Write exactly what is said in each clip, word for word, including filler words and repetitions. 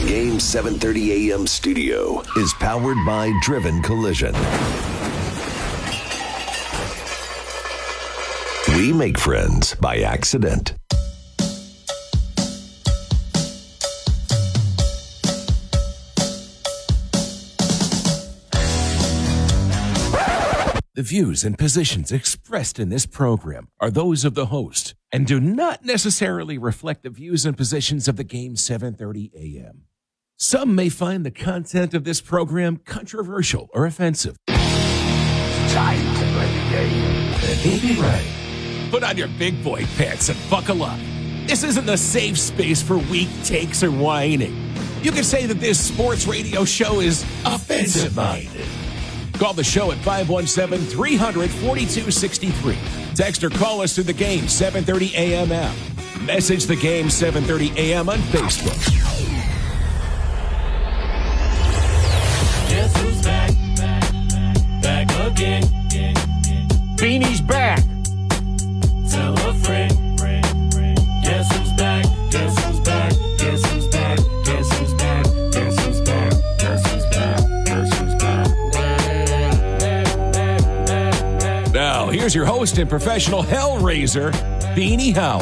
Game seven thirty A M studio is powered by Driven Collision. We make friends by accident. The views and positions expressed in this program are those of the host and do not necessarily reflect the views and positions of the Game seven thirty A M. Some may find the content of this program controversial or offensive. Time to play the game. And he'll be ready. Put on your big boy pants and buckle up. This isn't a safe space for weak takes or whining. You could say that this sports radio show is offensive-minded. Call the show at five one seven, three hundred, forty-two sixty-three. Text or call us through the Game seven thirty A M app. Message the Game seven thirty A M on Facebook. Guess who's back? Back, back again. Beanie's back. Tell a friend. Guess who's back? Guess who's back? Guess who's back? Guess who's back? Guess who's back? Guess who's back? Guess who's back? Now, here's your host and professional hellraiser, Beanie Howell.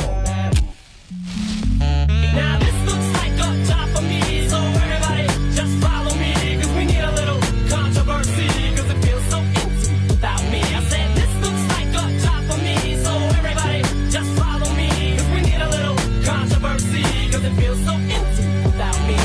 Now this looks like a job for me, so everybody just follow me, cause we need a little controversy, cause it feels so empty without me. I said this looks like a job for me, so everybody just follow me, cause we need a little controversy, cause it feels so empty without me.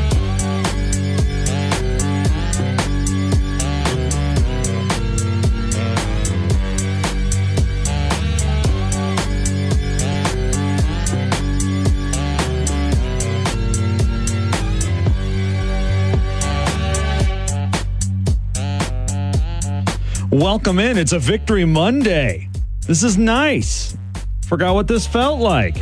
Welcome in. It's a Victory Monday. This is nice. Forgot what this felt like.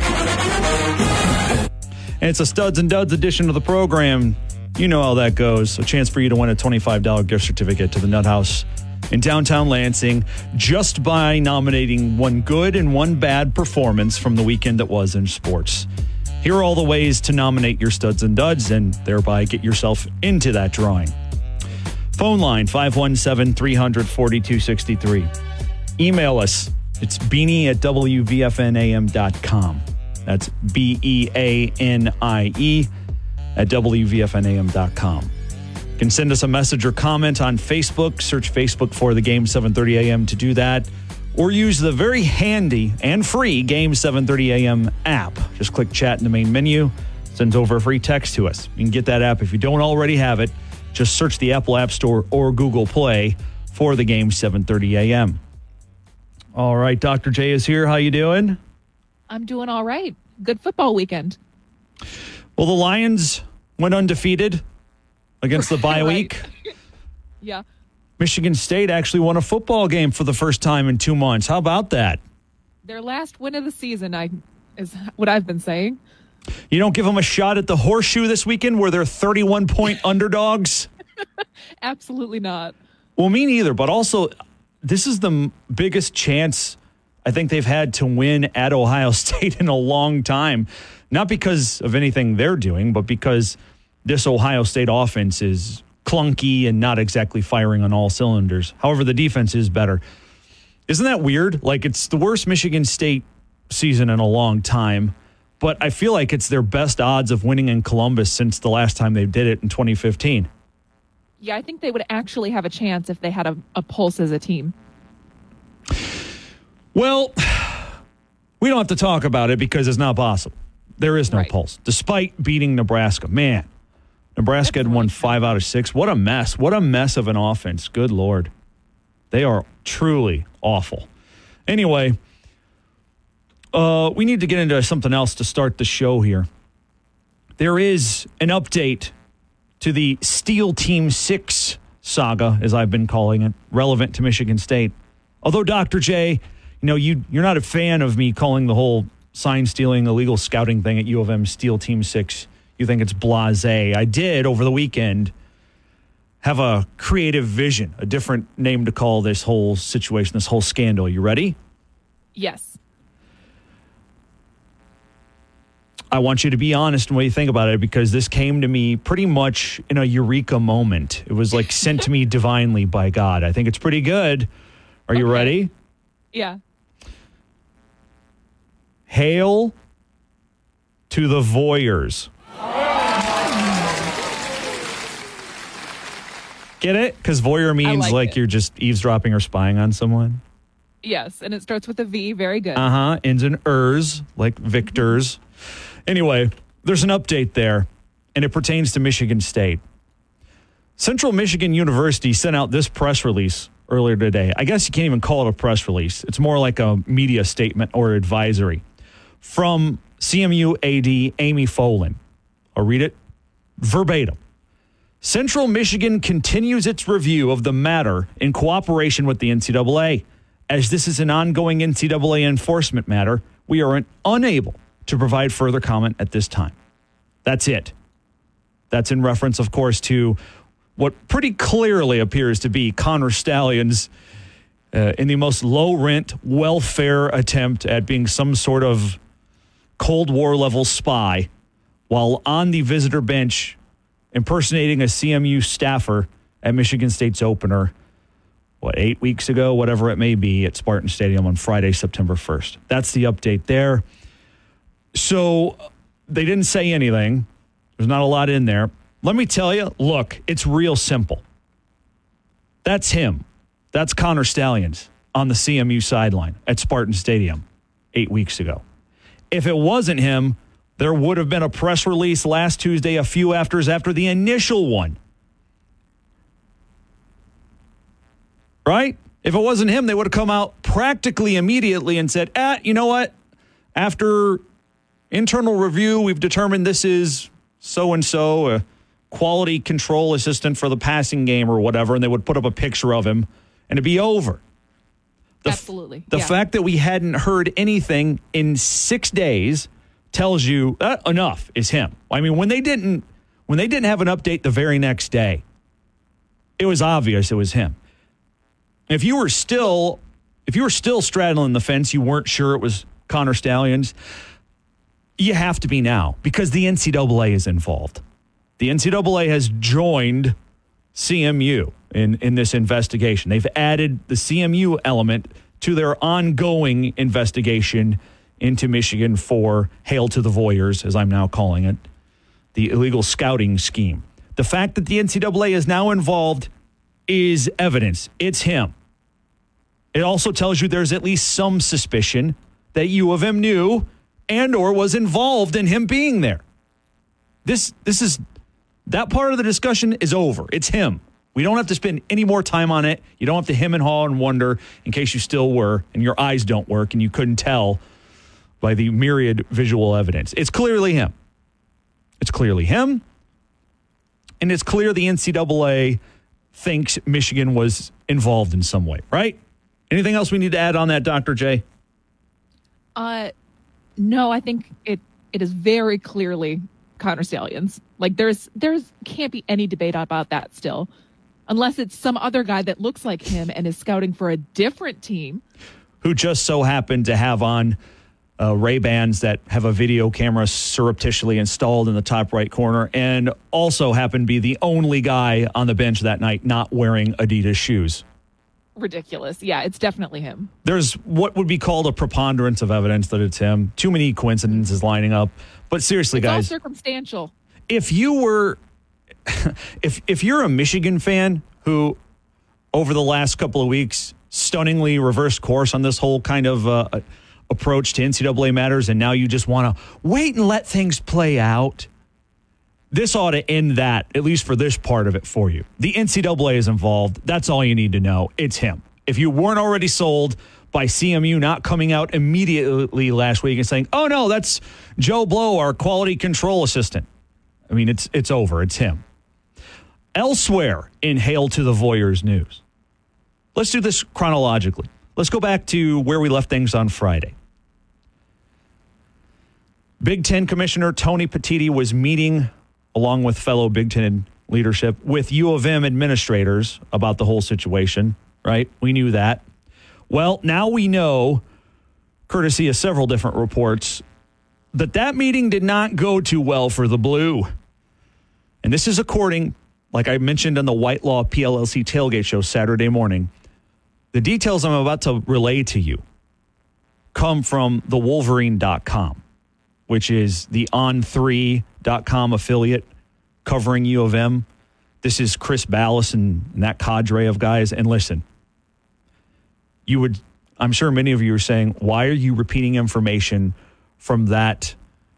And it's a Studs and Duds edition of the program. You know how that goes. A chance for you to win a twenty-five dollars gift certificate to the Nut House in downtown Lansing just by nominating one good and one bad performance from the weekend that was in sports. Here are all the ways to nominate your Studs and Duds and thereby get yourself into that drawing. Phone line, five one seven, three hundred, forty-two sixty-three. Email us. It's beanie at w v f n a m dot com. That's B E A N I E at w v f n a m dot com. You can send us a message or comment on Facebook. Search Facebook for the Game seven thirty A M to do that. Or use the very handy and free Game seven thirty A M app. Just click chat in the main menu. Sends over a free text to us. You can get that app if you don't already have it. Just search the Apple App Store or Google Play for the Game seven thirty A M. All right, Doctor J is here. How you doing? I'm doing all right. Good football weekend. Well, the Lions went undefeated against the bye Right. week. Yeah. Michigan State actually won a football game for the first time in two months. How about that? Their last win of the season, I is what I've been saying. You don't give them a shot at the horseshoe this weekend where they're thirty-one point underdogs? Absolutely not. Well, me neither, but also this is the m- biggest chance I think they've had to win at Ohio State in a long time. Not because of anything they're doing, but because this Ohio State offense is clunky and not exactly firing on all cylinders. However, the defense is better. Isn't that weird? Like, it's the worst Michigan State season in a long time, but I feel like it's their best odds of winning in Columbus since the last time they did it in twenty fifteen. Yeah, I think they would actually have a chance if they had a, a pulse as a team. Well, we don't have to talk about it because it's not possible. There is no Right. pulse, despite beating Nebraska. Man, Nebraska had won five out of six. What a mess. What a mess of an offense. Good Lord. They are truly awful. Anyway, uh, we need to get into something else to start the show here. There is an update to the Steel Team six saga, as I've been calling it, relevant to Michigan State. Although, Doctor J, you know, you, you're not a fan of me calling the whole sign stealing, illegal scouting thing at U of M Steel Team six. You think it's blasé. I did, over the weekend, have a creative vision, a different name to call this whole situation, this whole scandal. You ready? Yes. I want you to be honest in what you think about it, because this came to me pretty much in a eureka moment. It was like sent to me divinely by God. I think it's pretty good. Are you Okay. ready? Yeah. Hail to the voyeurs. Get it? Because voyeur means like like it. you're just eavesdropping or spying on someone. Yes, and it starts with a V. Very good. Uh huh. Ends in ers, like victors. Anyway, there's an update there, and it pertains to Michigan State. Central Michigan University sent out this press release earlier today. I guess you can't even call it a press release. It's more like a media statement or advisory from C M U A D Amy Folin. I'll read it verbatim. Central Michigan continues its review of the matter in cooperation with the N C double A. As this is an ongoing N C double A enforcement matter, we are unable to provide further comment at this time. That's it. That's in reference, of course, to what pretty clearly appears to be Connor Stalions uh, in the most low-rent welfare attempt at being some sort of Cold War-level spy while on the visitor bench impersonating a C M U staffer at Michigan State's opener, what, eight weeks ago, whatever it may be, at Spartan Stadium on Friday, September first. That's the update there. So they didn't say anything. There's not a lot in there. Let me tell you, look, it's real simple. That's him. That's Connor Stalions on the C M U sideline at Spartan Stadium eight weeks ago. If it wasn't him, there would have been a press release last Tuesday, a few afters after the initial one. Right? If it wasn't him, they would have come out practically immediately and said, ah, you know what? After internal review, we've determined this is so-and-so, a quality control assistant for the passing game or whatever, and they would put up a picture of him, and it'd be over. The f- Absolutely. The Yeah. fact that we hadn't heard anything in six days tells you uh, enough is him. I mean, when they didn't, when they didn't have an update the very next day, it was obvious it was him. If you were still, if you were still straddling the fence, you weren't sure it was Connor Stalions, you have to be now, because the N C double A is involved. The N C double A has joined C M U in, in this investigation. They've added the C M U element to their ongoing investigation into Michigan for Hail to the Voyeurs, as I'm now calling it, the illegal scouting scheme. The fact that the N C double A is now involved is evidence. It's him. It also tells you there's at least some suspicion that U of M knew and or was involved in him being there. This this is that part of the discussion is over. It's him. We don't have to spend any more time on it. You don't have to hem and haw and wonder in case you still were and your eyes don't work and you couldn't tell by the myriad visual evidence. It's clearly him. It's clearly him. And it's clear the N C double A thinks Michigan was involved in some way, right? Anything else we need to add on that, Doctor J? Uh, no, I think it it is very clearly Connor Stalions. Like there's there's can't be any debate about that still, unless it's some other guy that looks like him and is scouting for a different team, who just so happened to have on uh, Ray-Bans that have a video camera surreptitiously installed in the top right corner, and also happened to be the only guy on the bench that night not wearing Adidas shoes. Ridiculous. Yeah, it's definitely him. There's what would be called a preponderance of evidence that it's him. Too many coincidences lining up. But seriously, It's guys, all circumstantial. if you were, if if you're a Michigan fan who, over the last couple of weeks, stunningly reversed course on this whole kind of uh, approach to N C double A matters, and now you just want to wait and let things play out, this ought to end that, at least for this part of it for you. The N C double A is involved. That's all you need to know. It's him. If you weren't already sold by C M U not coming out immediately last week and saying, oh, no, that's Joe Blow, our quality control assistant. I mean, it's it's over. It's him. Elsewhere in Hail to the Voyeurs news, let's do this chronologically. Let's go back to where we left things on Friday. Big Ten Commissioner Tony Petitti was meeting, along with fellow Big Ten leadership, with U of M administrators about the whole situation, right? We knew that. Well, now we know, courtesy of several different reports, that that meeting did not go too well for the Blue. And this is according, like I mentioned on the Whitelaw P L L C tailgate show Saturday morning. The details I'm about to relay to you come from the Wolverine dot com, which is the on three dot com affiliate covering U of M. This is Chris Ballas and that cadre of guys. And listen, you would, I'm sure many of you are saying, why are you repeating information from that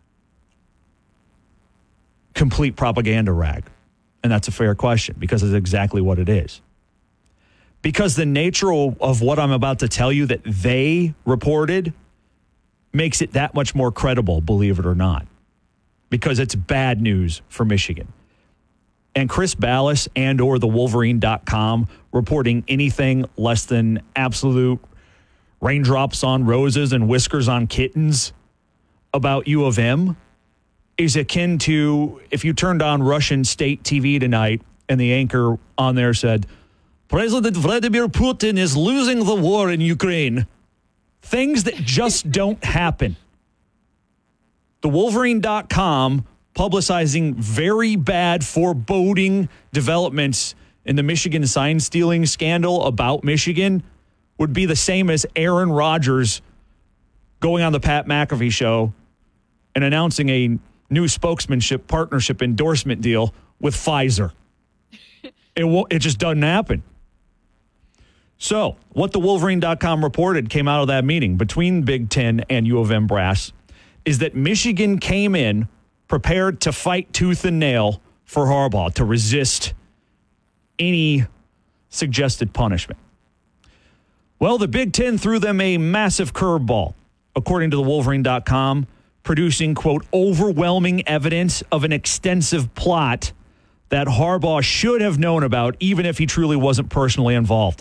complete propaganda rag? And that's a fair question, because it's exactly what it is. Because the nature of what I'm about to tell you that they reported makes it that much more credible, believe it or not, because it's bad news for Michigan. And Chris Ballas and or the Wolverine dot com reporting anything less than absolute raindrops on roses and whiskers on kittens about U of M is akin to if you turned on Russian state T V tonight and the anchor on there said, President Vladimir Putin is losing the war in Ukraine. Things that just don't happen. The Wolverine dot com publicizing very bad, foreboding developments in the Michigan sign stealing scandal about Michigan would be the same as Aaron Rodgers going on the Pat McAfee show and announcing a new spokesmanship partnership endorsement deal with Pfizer. It won't, it just doesn't happen. So, what the Wolverine dot com reported came out of that meeting between Big Ten and U of M brass is that Michigan came in prepared to fight tooth and nail for Harbaugh, to resist any suggested punishment. Well, the Big Ten threw them a massive curveball, according to the Wolverine dot com, producing, quote, overwhelming evidence of an extensive plot that Harbaugh should have known about, even if he truly wasn't personally involved.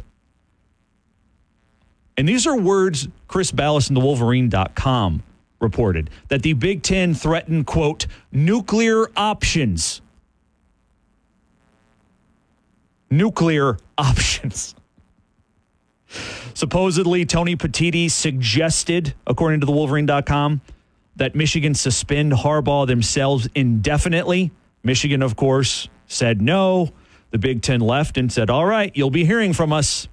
And these are words Chris Ballas and the Wolverine dot com reported, that the Big Ten threatened, quote, nuclear options. Nuclear options. Supposedly, Tony Petitti suggested, according to the Wolverine dot com, that Michigan suspend Harbaugh themselves indefinitely. Michigan, of course, said no. The Big Ten left and said, all right, you'll be hearing from us.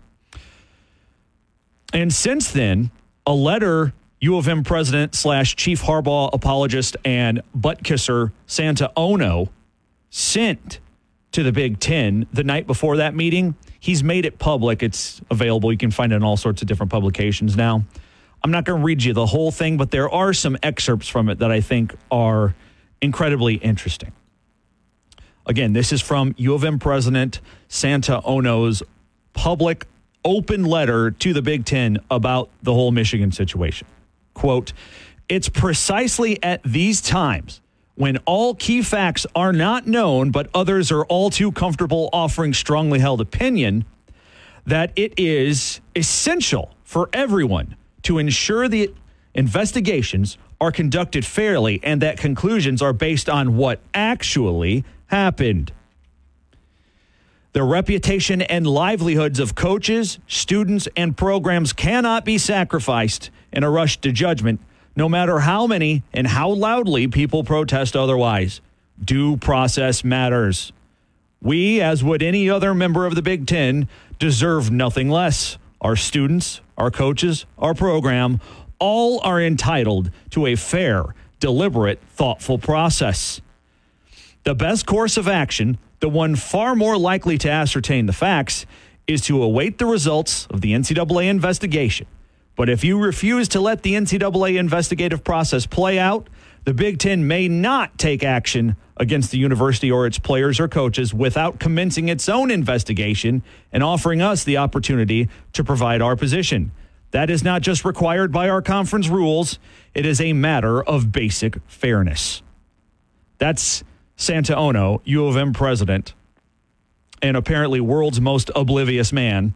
And since then, a letter U of M president slash Chief Harbaugh apologist and butt kisser Santa Ono sent to the Big Ten the night before that meeting. He's made it public. It's available. You can find it in all sorts of different publications now. I'm not going to read you the whole thing, but there are some excerpts from it that I think are incredibly interesting. Again, this is from U of M President Santa Ono's public open letter to the Big Ten about the whole Michigan situation. Quote, it's precisely at these times when all key facts are not known, but others are all too comfortable offering strongly held opinion, that it is essential for everyone to ensure the investigations are conducted fairly and that conclusions are based on what actually happened. The reputation and livelihoods of coaches, students, and programs cannot be sacrificed in a rush to judgment, no matter how many and how loudly people protest otherwise. Due process matters. We, as would any other member of the Big Ten, deserve nothing less. Our students, our coaches, our program, all are entitled to a fair, deliberate, thoughtful process. The best course of action, the one far more likely to ascertain the facts, is to await the results of the N C double A investigation. But if you refuse to let the N C double A investigative process play out, the Big Ten may not take action against the university or its players or coaches without commencing its own investigation and offering us the opportunity to provide our position. That is not just required by our conference rules. It is a matter of basic fairness. That's Santa Ono, U of M president, and apparently world's most oblivious man,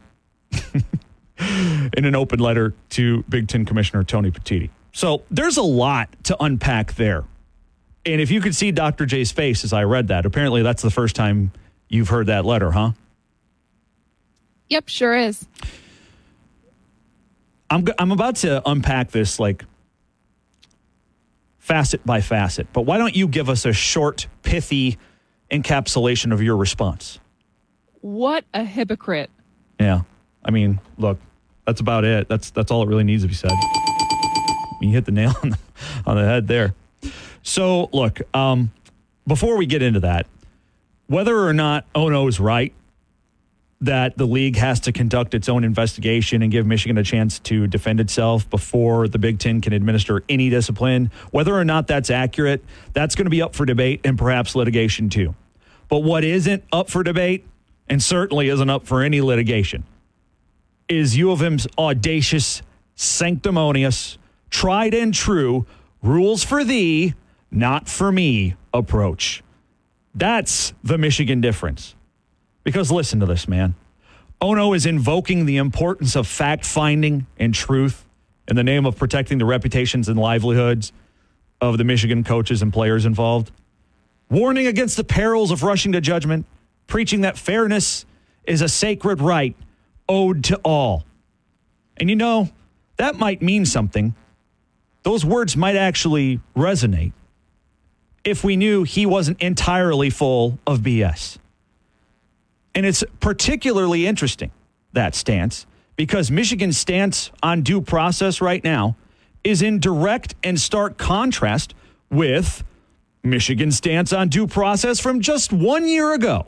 in an open letter to Big Ten Commissioner Tony Petitti. So there's a lot to unpack there. And if you could see Doctor J's face as I read that, apparently that's the first time you've heard that letter, huh? Yep, sure is. I'm I'm about to unpack this like facet by facet. But why don't you give us a short, pithy encapsulation of your response? What a hypocrite. Yeah. I mean, look, that's about it. That's that's all that really needs to be said. You hit the nail on the, on the head there. So, look, um, before we get into that, whether or not Ono is right that the league has to conduct its own investigation and give Michigan a chance to defend itself before the Big Ten can administer any discipline, whether or not that's accurate, that's going to be up for debate and perhaps litigation too. But what isn't up for debate, and certainly isn't up for any litigation, is U of M's audacious, sanctimonious, tried and true, rules for thee, not for me approach. That's the Michigan difference. Because listen to this, man. Ono is invoking the importance of fact-finding and truth in the name of protecting the reputations and livelihoods of the Michigan coaches and players involved. Warning against the perils of rushing to judgment, preaching that fairness is a sacred right owed to all. And you know, that might mean something. Those words might actually resonate if we knew he wasn't entirely full of B S. And it's particularly interesting, that stance, because Michigan's stance on due process right now is in direct and stark contrast with Michigan's stance on due process from just one year ago.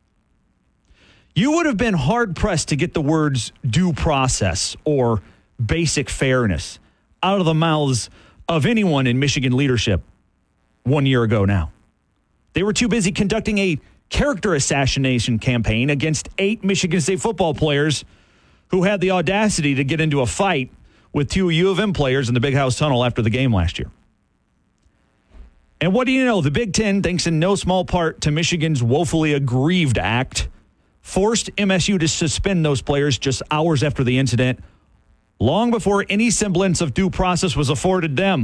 You would have been hard-pressed to get the words due process or basic fairness out of the mouths of anyone in Michigan leadership one year ago now. They were too busy conducting a character assassination campaign against eight Michigan State football players who had the audacity to get into a fight with two U of M players in the Big House Tunnel after the game last year. And what do you know? The Big Ten, thanks in no small part to Michigan's woefully aggrieved act, forced M S U to suspend those players just hours after the incident, long before any semblance of due process was afforded them.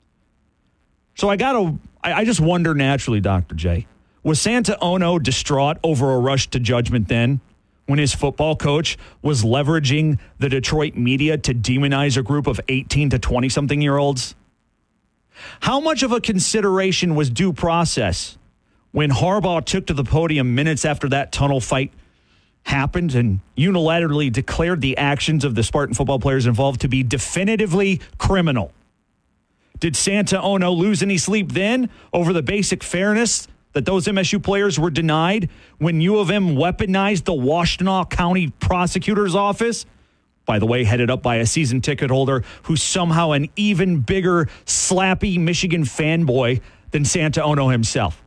So I gotta, I, I just wonder naturally, Doctor J, was Santa Ono distraught over a rush to judgment then when his football coach was leveraging the Detroit media to demonize a group of eighteen to twenty-something-year-olds? How much of a consideration was due process when Harbaugh took to the podium minutes after that tunnel fight happened and unilaterally declared the actions of the Spartan football players involved to be definitively criminal? Did Santa Ono lose any sleep then over the basic fairness that those M S U players were denied when U of M weaponized the Washtenaw County Prosecutor's Office? By the way, headed up by a season ticket holder who's somehow an even bigger, slappy Michigan fanboy than Santa Ono himself.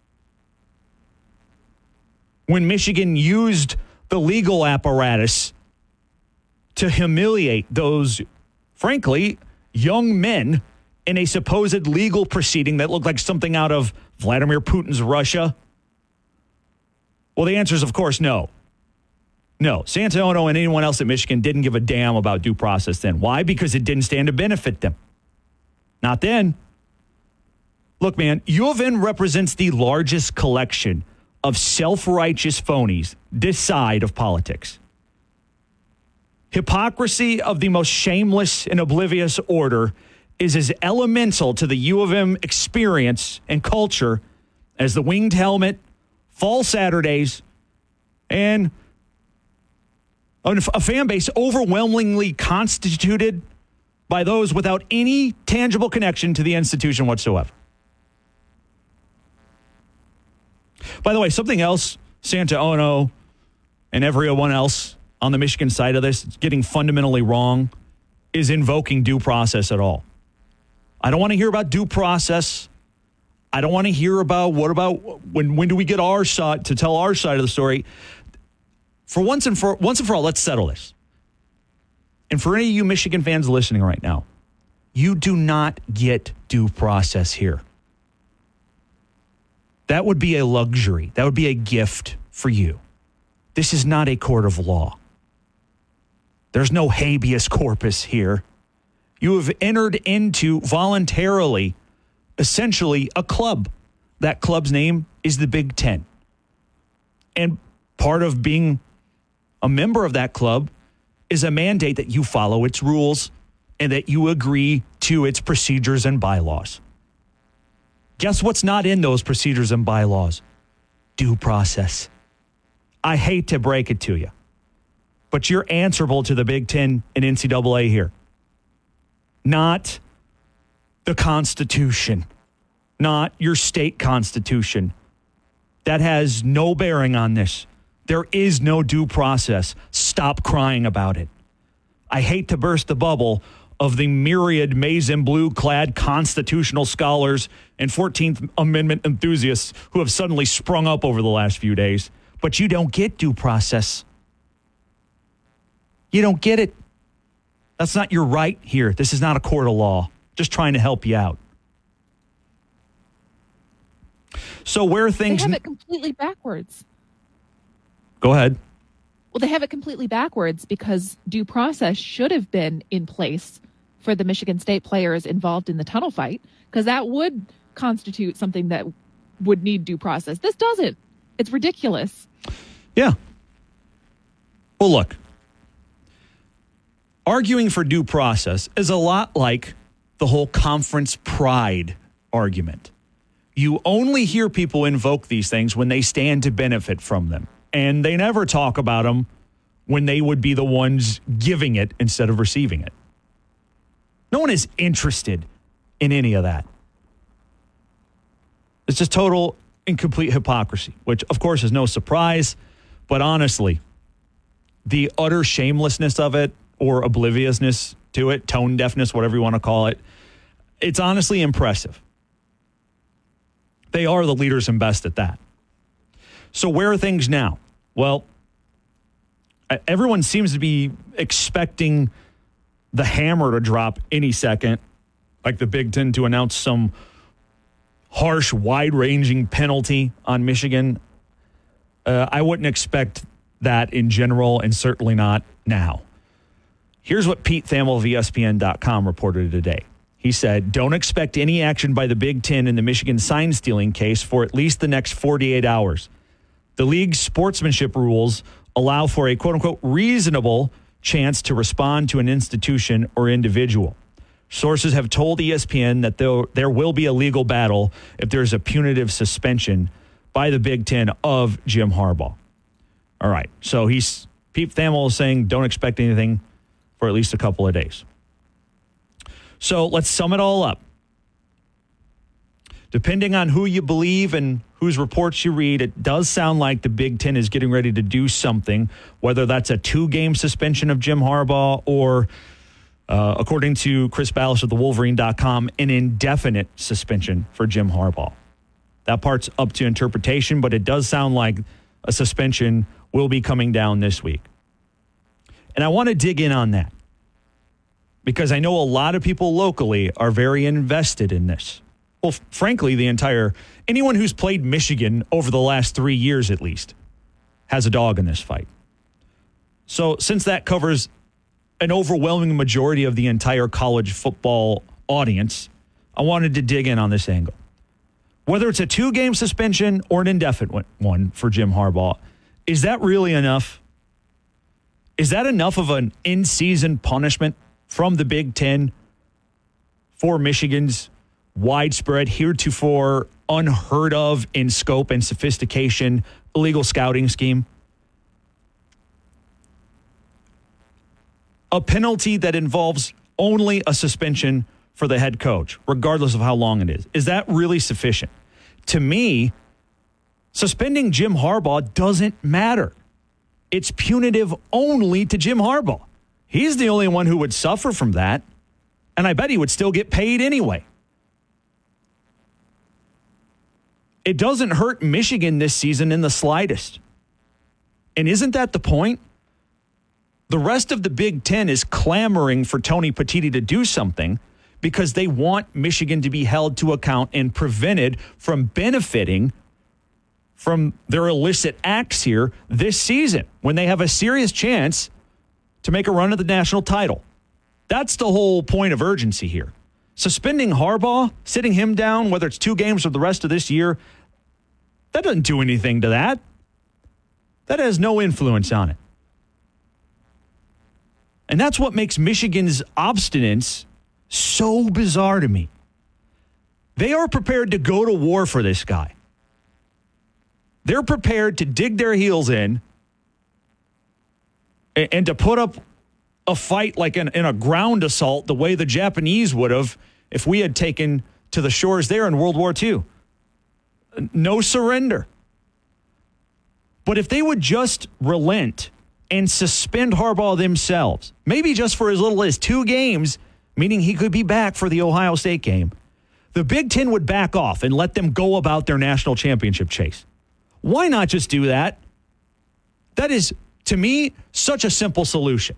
When Michigan used the legal apparatus to humiliate those, frankly, young men in a supposed legal proceeding that looked like something out of Vladimir Putin's Russia? Well, the answer is, of course, no. No, Santa Ono and anyone else at Michigan didn't give a damn about due process then. Why? Because it didn't stand to benefit them. Not then. Look, man, U of M represents the largest collection of self-righteous phonies this side of politics. Hypocrisy of the most shameless and oblivious order is as elemental to the U of M experience and culture as the winged helmet, fall Saturdays, and a fan base overwhelmingly constituted by those without any tangible connection to the institution whatsoever. By the way, something else Santa Ono and everyone else on the Michigan side of this is getting fundamentally wrong is invoking due process at all. I don't want to hear about due process. I don't want to hear about what about when when do we get our side to tell our side of the story. For once and for once and for all, let's settle this. And for any of you Michigan fans listening right now, you do not get due process here. That would be a luxury. That would be a gift for you. This is not a court of law. There's no habeas corpus here. You have entered into voluntarily, essentially, a club. That club's name is the Big Ten. And part of being a member of that club is a mandate that you follow its rules and that you agree to its procedures and bylaws. Guess what's not in those procedures and bylaws? Due process. I hate to break it to you, but you're answerable to the Big Ten and N C double A here. Not the Constitution, not your state constitution. That has no bearing on this. There is no due process. Stop crying about it. I hate to burst the bubble of the myriad maize and blue-clad constitutional scholars and fourteenth Amendment enthusiasts who have suddenly sprung up over the last few days. But you don't get due process. You don't get it. That's not your right here. This is not a court of law. Just trying to help you out. So where things... They have it completely backwards. Go ahead. Well, they have it completely backwards because due process should have been in place for the Michigan State players involved in the tunnel fight, because that would constitute something that would need due process. This doesn't. It's ridiculous. Yeah. Well, look, arguing for due process is a lot like the whole conference pride argument. You only hear people invoke these things when they stand to benefit from them, and they never talk about them when they would be the ones giving it instead of receiving it. No one is interested in any of that. It's just total and complete hypocrisy, which, of course, is no surprise. But honestly, the utter shamelessness of it, or obliviousness to it, tone deafness, whatever you want to call it, it's honestly impressive. They are the leaders and best at that. So where are things now? Well, everyone seems to be expecting the hammer to drop any second, like the Big Ten to announce some harsh, wide-ranging penalty on Michigan. Uh, I wouldn't expect that in general, and certainly not now. Here's what Pete Thamel of E S P N dot com reported today. He said, don't expect any action by the Big Ten in the Michigan sign-stealing case for at least the next forty-eight hours. The league's sportsmanship rules allow for a quote-unquote reasonable chance to respond to an institution or individual. Sources have told E S P N that there, there will be a legal battle if there's a punitive suspension by the Big Ten of Jim Harbaugh. All right, so he's Pete Thamel is saying don't expect anything for at least a couple of days. So let's sum it all up. Depending on who you believe and whose reports you read, it does sound like the Big Ten is getting ready to do something, whether that's a two-game suspension of Jim Harbaugh or, uh, according to Chris Ballas of the Wolverine dot com, an indefinite suspension for Jim Harbaugh. That part's up to interpretation, but it does sound like a suspension will be coming down this week. And I want to dig in on that because I know a lot of people locally are very invested in this. Well, f- frankly, the entire, anyone who's played Michigan over the last three years at least has a dog in this fight. So since that covers an overwhelming majority of the entire college football audience, I wanted to dig in on this angle. Whether it's a two-game suspension or an indefinite one for Jim Harbaugh, is that really enough? Is that enough of an in-season punishment from the Big Ten for Michigan's widespread, heretofore unheard of in scope and sophistication illegal scouting scheme? A penalty that involves only a suspension for the head coach, regardless of how long it is. Is that really sufficient? To me, suspending Jim Harbaugh doesn't matter. It's punitive only to Jim Harbaugh. He's the only one who would suffer from that, and I bet he would still get paid anyway. It doesn't hurt Michigan this season in the slightest. And isn't that the point? The rest of the Big Ten is clamoring for Tony Petitti to do something because they want Michigan to be held to account and prevented from benefiting from their illicit acts here this season when they have a serious chance to make a run at the national title. That's the whole point of urgency here. Suspending Harbaugh, sitting him down, whether it's two games or the rest of this year, that doesn't do anything to that. That has no influence on it. And that's what makes Michigan's obstinance so bizarre to me. They are prepared to go to war for this guy. They're prepared to dig their heels in and, and to put up a fight like in, in a ground assault the way the Japanese would have if we had taken to the shores there in World War Two. No surrender. But if they would just relent and suspend Harbaugh themselves, maybe just for as little as two games, meaning he could be back for the Ohio State game, the Big Ten would back off and let them go about their national championship chase. Why not just do that? That is, to me, such a simple solution.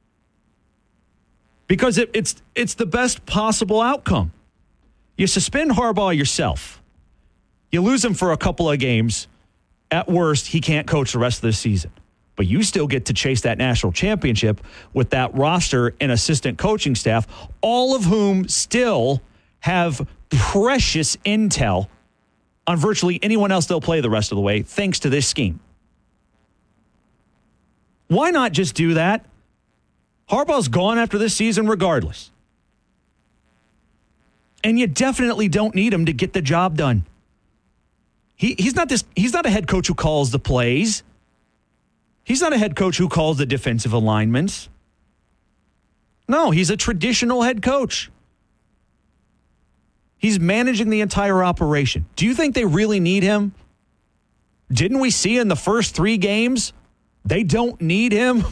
Because it, it's it's the best possible outcome. You suspend Harbaugh yourself. You lose him for a couple of games. At worst, he can't coach the rest of the season. But you still get to chase that national championship with that roster and assistant coaching staff, all of whom still have precious intel on virtually anyone else they'll play the rest of the way, thanks to this scheme. Why not just do that? Harbaugh's gone after this season regardless. And you definitely don't need him to get the job done. He, he's not this. He's not a head coach who calls the plays. He's not a head coach who calls the defensive alignments. No, he's a traditional head coach. He's managing the entire operation. Do you think they really need him? Didn't we see in the first three games? They don't need him.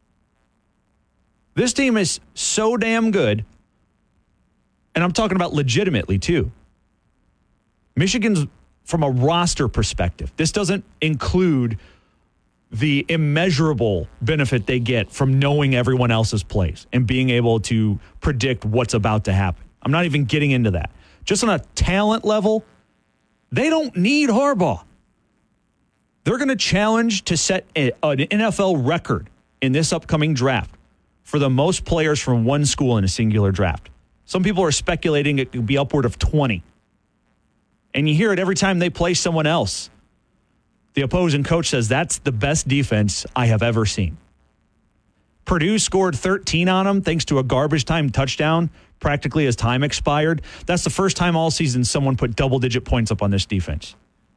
This team is so damn good. And I'm talking about legitimately, too. Michigan's, from a roster perspective, this doesn't include the immeasurable benefit they get from knowing everyone else's plays and being able to predict what's about to happen. I'm not even getting into that. Just on a talent level, they don't need Harbaugh. They're going to challenge to set a, an N F L record in this upcoming draft for the most players from one school in a singular draft. Some people are speculating it could be upward of twenty. And you hear it every time they play someone else. The opposing coach says, that's the best defense I have ever seen. Purdue scored thirteen on them thanks to a garbage time touchdown practically as time expired. That's the first time all season someone put double-digit points up on this defense.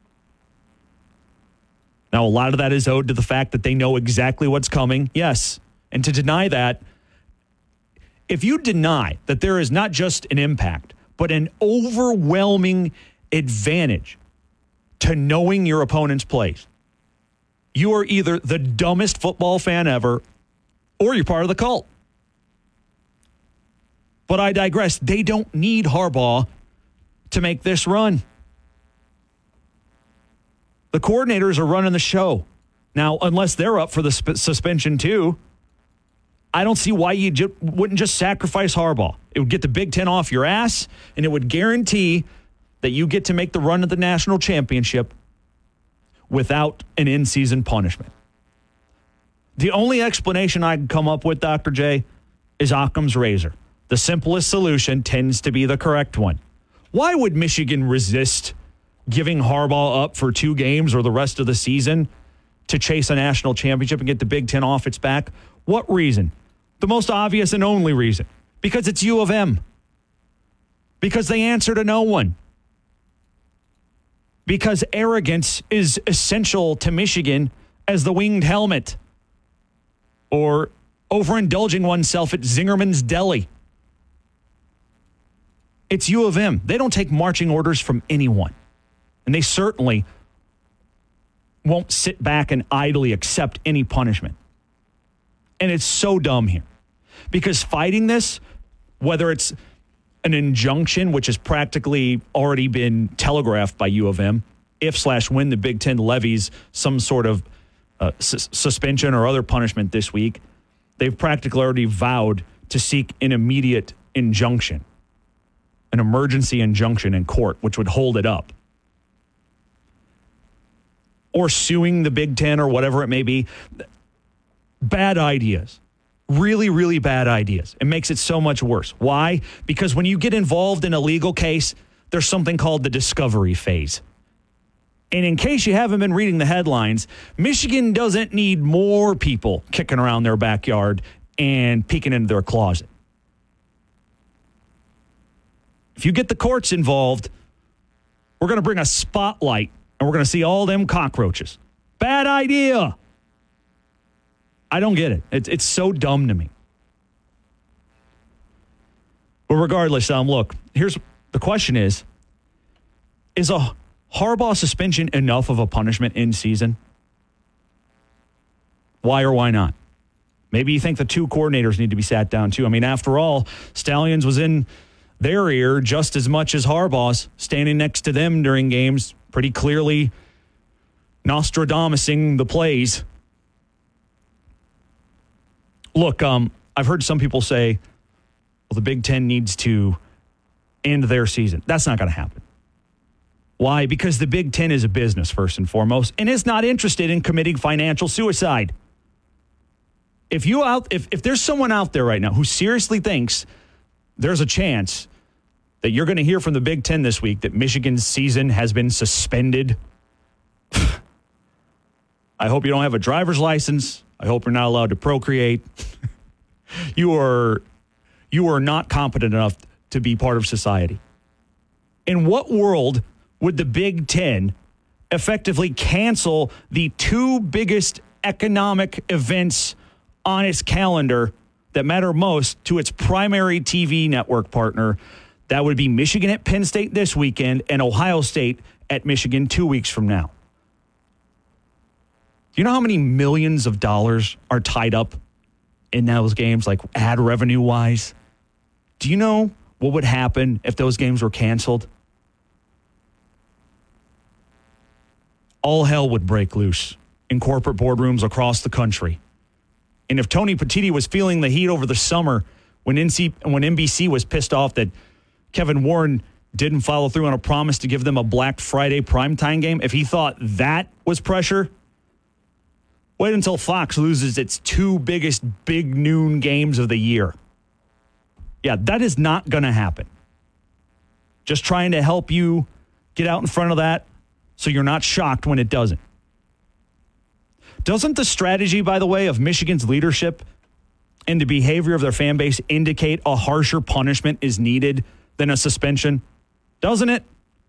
Now, a lot of that is owed to the fact that they know exactly what's coming. Yes. And to deny that, if you deny that there is not just an impact, but an overwhelming advantage to knowing your opponent's plays, you are either the dumbest football fan ever or you're part of the cult. But I digress. They don't need Harbaugh to make this run. The coordinators are running the show. Now, unless they're up for the sp- suspension too, I don't see why you ju- wouldn't just sacrifice Harbaugh. It would get the Big Ten off your ass, and it would guarantee that you get to make the run at the national championship without an in-season punishment. The only explanation I can come up with, Doctor J, is Occam's razor. The simplest solution tends to be the correct one. Why would Michigan resist giving Harbaugh up for two games or the rest of the season to chase a national championship and get the Big Ten off its back? What reason? The most obvious and only reason. Because it's U of M. Because they answer to no one. Because arrogance is essential to Michigan as the winged helmet. Or overindulging oneself at Zingerman's Deli. It's U of M. They don't take marching orders from anyone. And they certainly won't sit back and idly accept any punishment. And it's so dumb here. Because fighting this, whether it's an injunction, which has practically already been telegraphed by U of M, if slash when the Big Ten levies some sort of uh, su- suspension or other punishment this week, they've practically already vowed to seek an immediate injunction, an emergency injunction in court, which would hold it up. Or suing the Big Ten or whatever it may be. Bad ideas. Really, really bad ideas. It makes it so much worse. Why? Because when you get involved in a legal case, there's something called the discovery phase. And in case you haven't been reading the headlines, Michigan doesn't need more people kicking around their backyard and peeking into their closet. If you get the courts involved, we're going to bring a spotlight and we're going to see all them cockroaches. Bad idea. I don't get it. It's, it's so dumb to me. But regardless, um, look, here's the question is, is a Harbaugh suspension enough of a punishment in season? Why or why not? Maybe you think the two coordinators need to be sat down too. I mean, after all, Stallions was in their ear just as much as Harbaugh's, standing next to them during games, pretty clearly Nostradamusing the plays. Look, um, I've heard some people say, well, the Big Ten needs to end their season. That's not going to happen. Why? Because the Big Ten is a business, first and foremost, and is not interested in committing financial suicide. If you out, if, if there's someone out there right now who seriously thinks there's a chance that you're going to hear from the Big Ten this week that Michigan's season has been suspended, I hope you don't have a driver's license. I hope you're not allowed to procreate. you are, you are not competent enough to be part of society. In what world would the Big Ten effectively cancel the two biggest economic events on its calendar that matter most to its primary T V network partner? That would be Michigan at Penn State this weekend and Ohio State at Michigan two weeks from now. Do you know how many millions of dollars are tied up in those games, like ad revenue-wise? Do you know what would happen if those games were canceled? All hell would break loose in corporate boardrooms across the country. And if Tony Petitti was feeling the heat over the summer when N C, when N B C was pissed off that Kevin Warren didn't follow through on a promise to give them a Black Friday primetime game, if he thought that was pressure, wait until Fox loses its two biggest big noon games of the year. Yeah, that is not going to happen. Just trying to help you get out in front of that so you're not shocked when it doesn't. Doesn't the strategy, by the way, of Michigan's leadership and the behavior of their fan base indicate a harsher punishment is needed than a suspension? Doesn't it?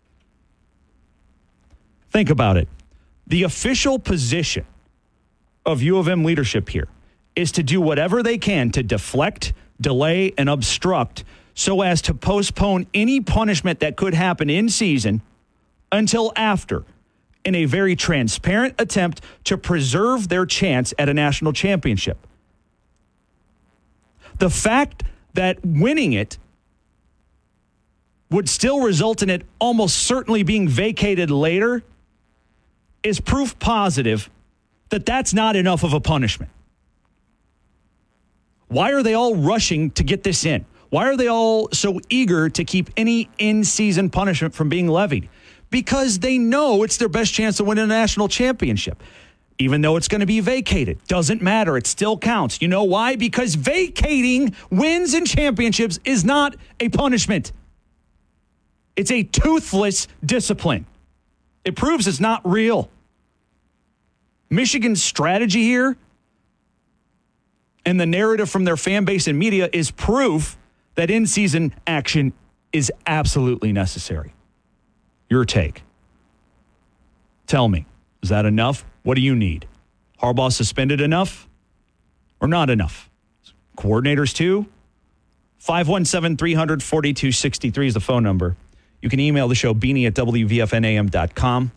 Think about it. The official position of U of M leadership here is to do whatever they can to deflect, delay, and obstruct so as to postpone any punishment that could happen in season until after, in a very transparent attempt to preserve their chance at a national championship. The fact that winning it would still result in it almost certainly being vacated later is proof positive that that's not enough of a punishment. Why are they all rushing to get this in? Why are they all so eager to keep any in-season punishment from being levied? Because they know it's their best chance to win a national championship. Even though it's going to be vacated. Doesn't matter. It still counts. You know why? Because vacating wins and championships is not a punishment. It's a toothless discipline. It proves it's not real. Michigan's strategy here and the narrative from their fan base and media is proof that in-season action is absolutely necessary. Your take. Tell me, is that enough? What do you need? Harbaugh suspended enough or not enough? Coordinators too? five one seven, three hundred, forty-two sixty-three is the phone number. You can email the show, beanie at w v f n a m dot com.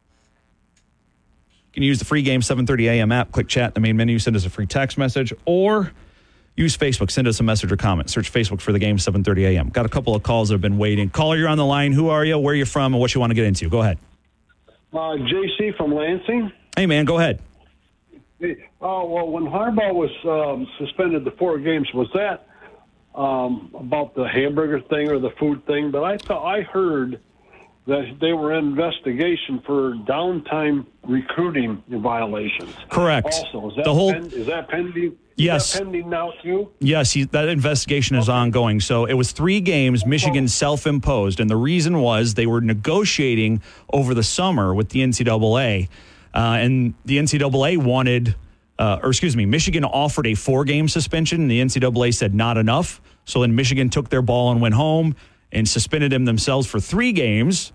You can use the free Game seven thirty a m app, click chat in the main menu, send us a free text message, or use Facebook, send us a message or comment. Search Facebook for the Game seven thirty a m. Got a couple of calls that have been waiting. Caller, you're on the line. Who are you, where are you from, and what you want to get into? Go ahead. Uh, J C from Lansing. Hey, man, go ahead. Hey, uh, well, when Harbaugh was um, suspended the four games, was that um, about the hamburger thing or the food thing? But I thought I heard that they were in investigation for downtime recruiting violations. Correct. Also, is that, the whole, pen, is that pending? Yes. Is that pending now, too? Yes, he, that investigation is okay. ongoing. So it was three games Michigan self-imposed, and the reason was they were negotiating over the summer with the N C double A, uh, and the N C double A wanted, uh, or excuse me, Michigan offered a four-game suspension, and the N C double A said not enough. So then Michigan took their ball and went home and suspended him themselves for three games.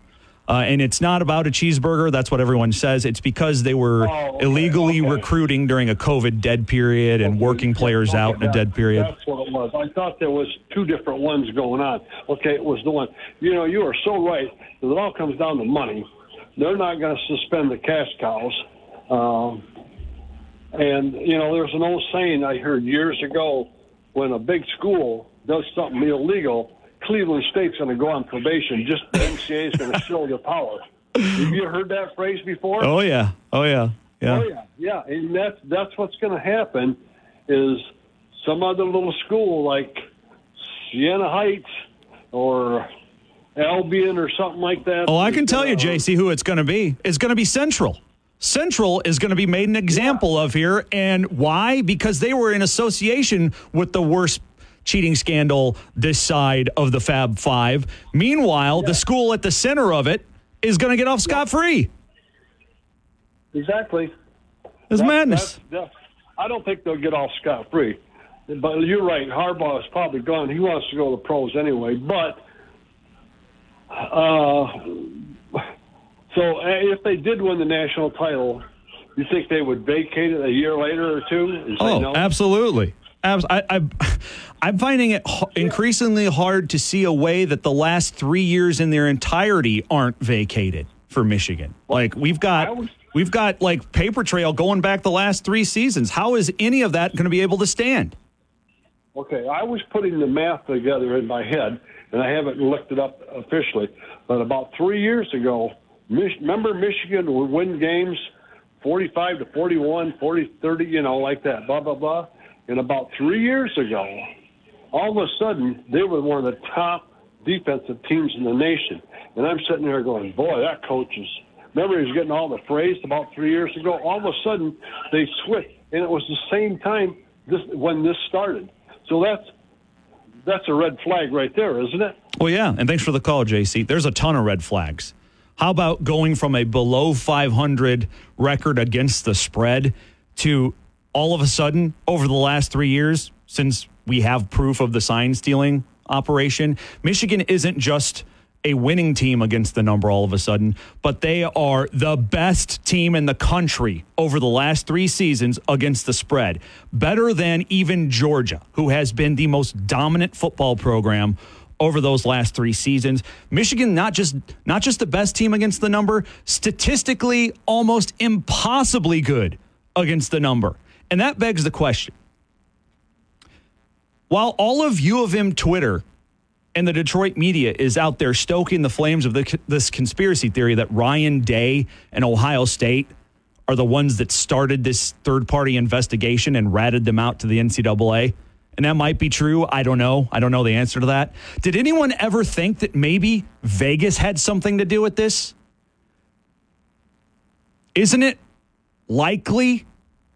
Uh, and it's not about a cheeseburger. That's what everyone says. It's because they were Oh, okay, illegally okay. recruiting during a COVID dead period and working players Okay, out in a that- dead period. That's what it was. I thought there was two different ones going on. Okay, it was the one. You know, you are so right. It all comes down to money. They're not going to suspend the cash cows. Um, and, you know, there's an old saying I heard years ago, when a big school does something illegal, Cleveland State's going to go on probation. Just the N C A A is going to show their power. Have you heard that phrase before? Oh, yeah. Oh, yeah. Yeah. Oh yeah, yeah, and that's that's what's going to happen. Is some other little school like Siena Heights or Albion or something like that? Oh, I can tell you, Uh, J C, who it's going to be. It's going to be Central. Central is going to be made an example of here. And why? Because they were in association with the worst cheating scandal this side of the Fab Five. Meanwhile, the school at the center of it is going to get off scot-free. Exactly. It's That- madness. that's- that's- I don't think they'll get off scot free. But you're right. Harbaugh is probably gone. He wants to go to the pros anyway. But uh, so uh, if they did win the national title, you think they would vacate it a year later or two? And say Oh, no? absolutely. Abs- I, I, I'm finding it h- increasingly hard to see a way that the last three years in their entirety aren't vacated for Michigan. Like we've I got, was- we've got like paper trail going back the last three seasons. How is any of that going to be able to stand? Okay, I was putting the math together in my head, and I haven't looked it up officially, but about three years ago, Mich- remember Michigan would win games forty-five to forty-one, forty, thirty, you know, like that, blah, blah, blah. And about three years ago, all of a sudden, they were one of the top defensive teams in the nation. And I'm sitting there going, boy, that coach is, remember he was getting all the praise about three years ago? All of a sudden, they switched, and it was the same time this when this started. So that's that's a red flag right there, isn't it? Well, yeah, and thanks for the call, J C. There's a ton of red flags. How about going from a below five hundred record against the spread to all of a sudden, over the last three years, since we have proof of the sign stealing operation, Michigan isn't just a winning team against the number all of a sudden, but they are the best team in the country over the last three seasons against the spread. Better than even Georgia, who has been the most dominant football program over those last three seasons. Michigan, not just not just the best team against the number, statistically almost impossibly good against the number. And that begs the question. While all of U of M Twitter and the Detroit media is out there stoking the flames of the, this conspiracy theory that Ryan Day and Ohio State are the ones that started this third-party investigation and ratted them out to the N C double A, and that might be true. I don't know. I don't know the answer to that. Did anyone ever think that maybe Vegas had something to do with this? Isn't it likely,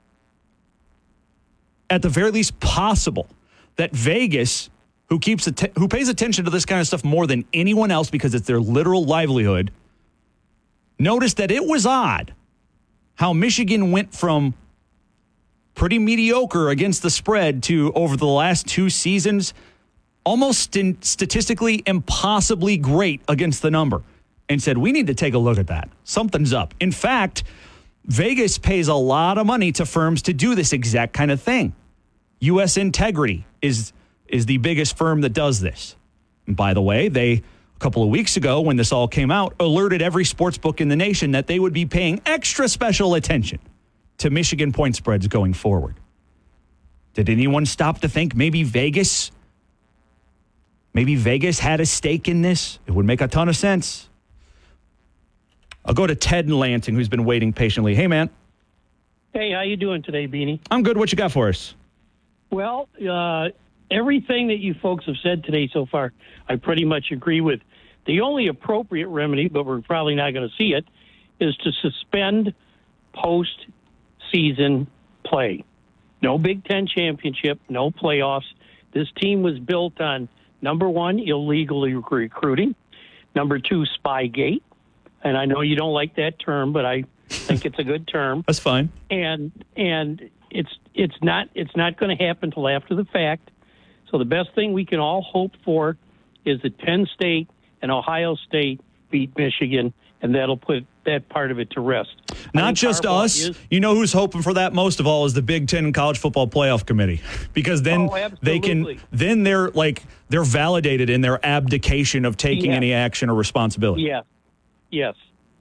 at the very least possible, that Vegas, who keeps att- who pays attention to this kind of stuff more than anyone else because it's their literal livelihood, noticed that it was odd how Michigan went from pretty mediocre against the spread to, over the last two seasons, almost in statistically impossibly great against the number, and said, we need to take a look at that. Something's up. In fact, Vegas pays a lot of money to firms to do this exact kind of thing. U S Integrity is is the biggest firm that does this. And by the way, they, a couple of weeks ago when this all came out, alerted every sports book in the nation that they would be paying extra special attention to Michigan point spreads going forward. Did anyone stop to think maybe Vegas, maybe Vegas had a stake in this? It would make a ton of sense. I'll go to Ted in Lansing, who's been waiting patiently. Hey, man. Hey, how you doing today, Beanie? I'm good. What you got for us? Well, uh, everything that you folks have said today so far, I pretty much agree with. The only appropriate remedy, but we're probably not going to see it, is to suspend post-season play. No Big Ten championship, no playoffs. This team was built on, number one, illegal recruiting, number two, Spygate. And I know you don't like that term, but I think it's a good term. That's fine. And and it's it's not it's not going to happen till after the fact. So the best thing we can all hope for is that Penn State and Ohio State beat Michigan, and that'll put that part of it to rest. Not just Harbaugh us. is- You know who's hoping for that most of all is the Big Ten College Football Playoff Committee, because then Oh, they can. absolutely. Then they're like they're validated in their abdication of taking Yeah. any action or responsibility. Yes, yes.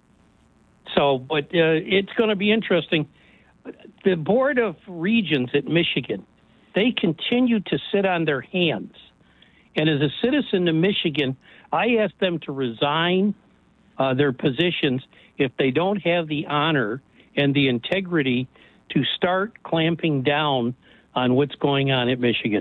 So, but uh, it's going to be interesting. The Board of Regents at Michigan, they continue to sit on their hands. And as a citizen of Michigan, I asked them to resign uh, their positions if they don't have the honor and the integrity to start clamping down on what's going on at Michigan.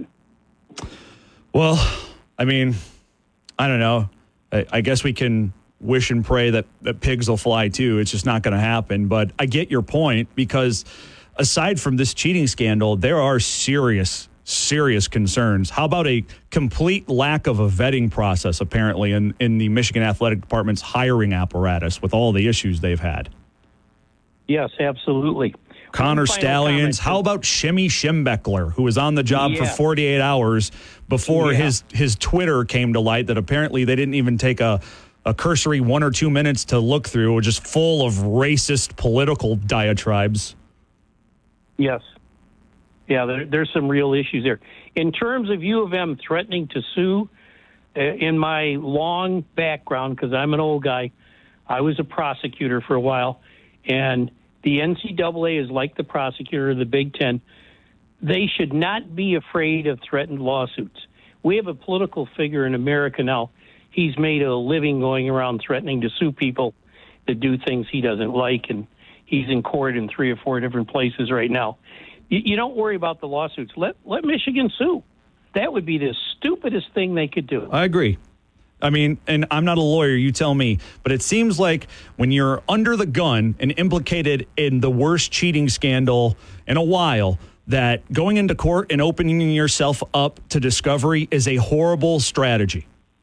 Well, I mean, I don't know. I, I guess we can wish and pray that, that pigs will fly too. It's just not going to happen. But I get your point, because aside from this cheating scandal, there are serious, serious concerns. How about a complete lack of a vetting process, apparently, in, in the Michigan Athletic Department's hiring apparatus with all the issues they've had? Yes, absolutely. Connor One final Stallions. comment. How about Shimmy Schimbeckler, who was on the job for Yeah. forty-eight hours before Yeah. his, his Twitter came to light that apparently they didn't even take a, a cursory one or two minutes to look through, which is full of racist political diatribes. Yes. Yeah, there, there's some real issues there. In terms of U of M threatening to sue, uh, in my long background, because I'm an old guy, I was a prosecutor for a while, and the N C double A is like the prosecutor of the Big Ten. They should not be afraid of threatened lawsuits. We have a political figure in America now. He's made a living going around threatening to sue people that do things he doesn't like, and he's in court in three or four different places right now. You, you don't worry about the lawsuits. Let let Michigan sue. That would be the stupidest thing they could do. I agree. I mean, and I'm not a lawyer, you tell me, but it seems like when you're under the gun and implicated in the worst cheating scandal in a while, that going into court and opening yourself up to discovery is a horrible strategy.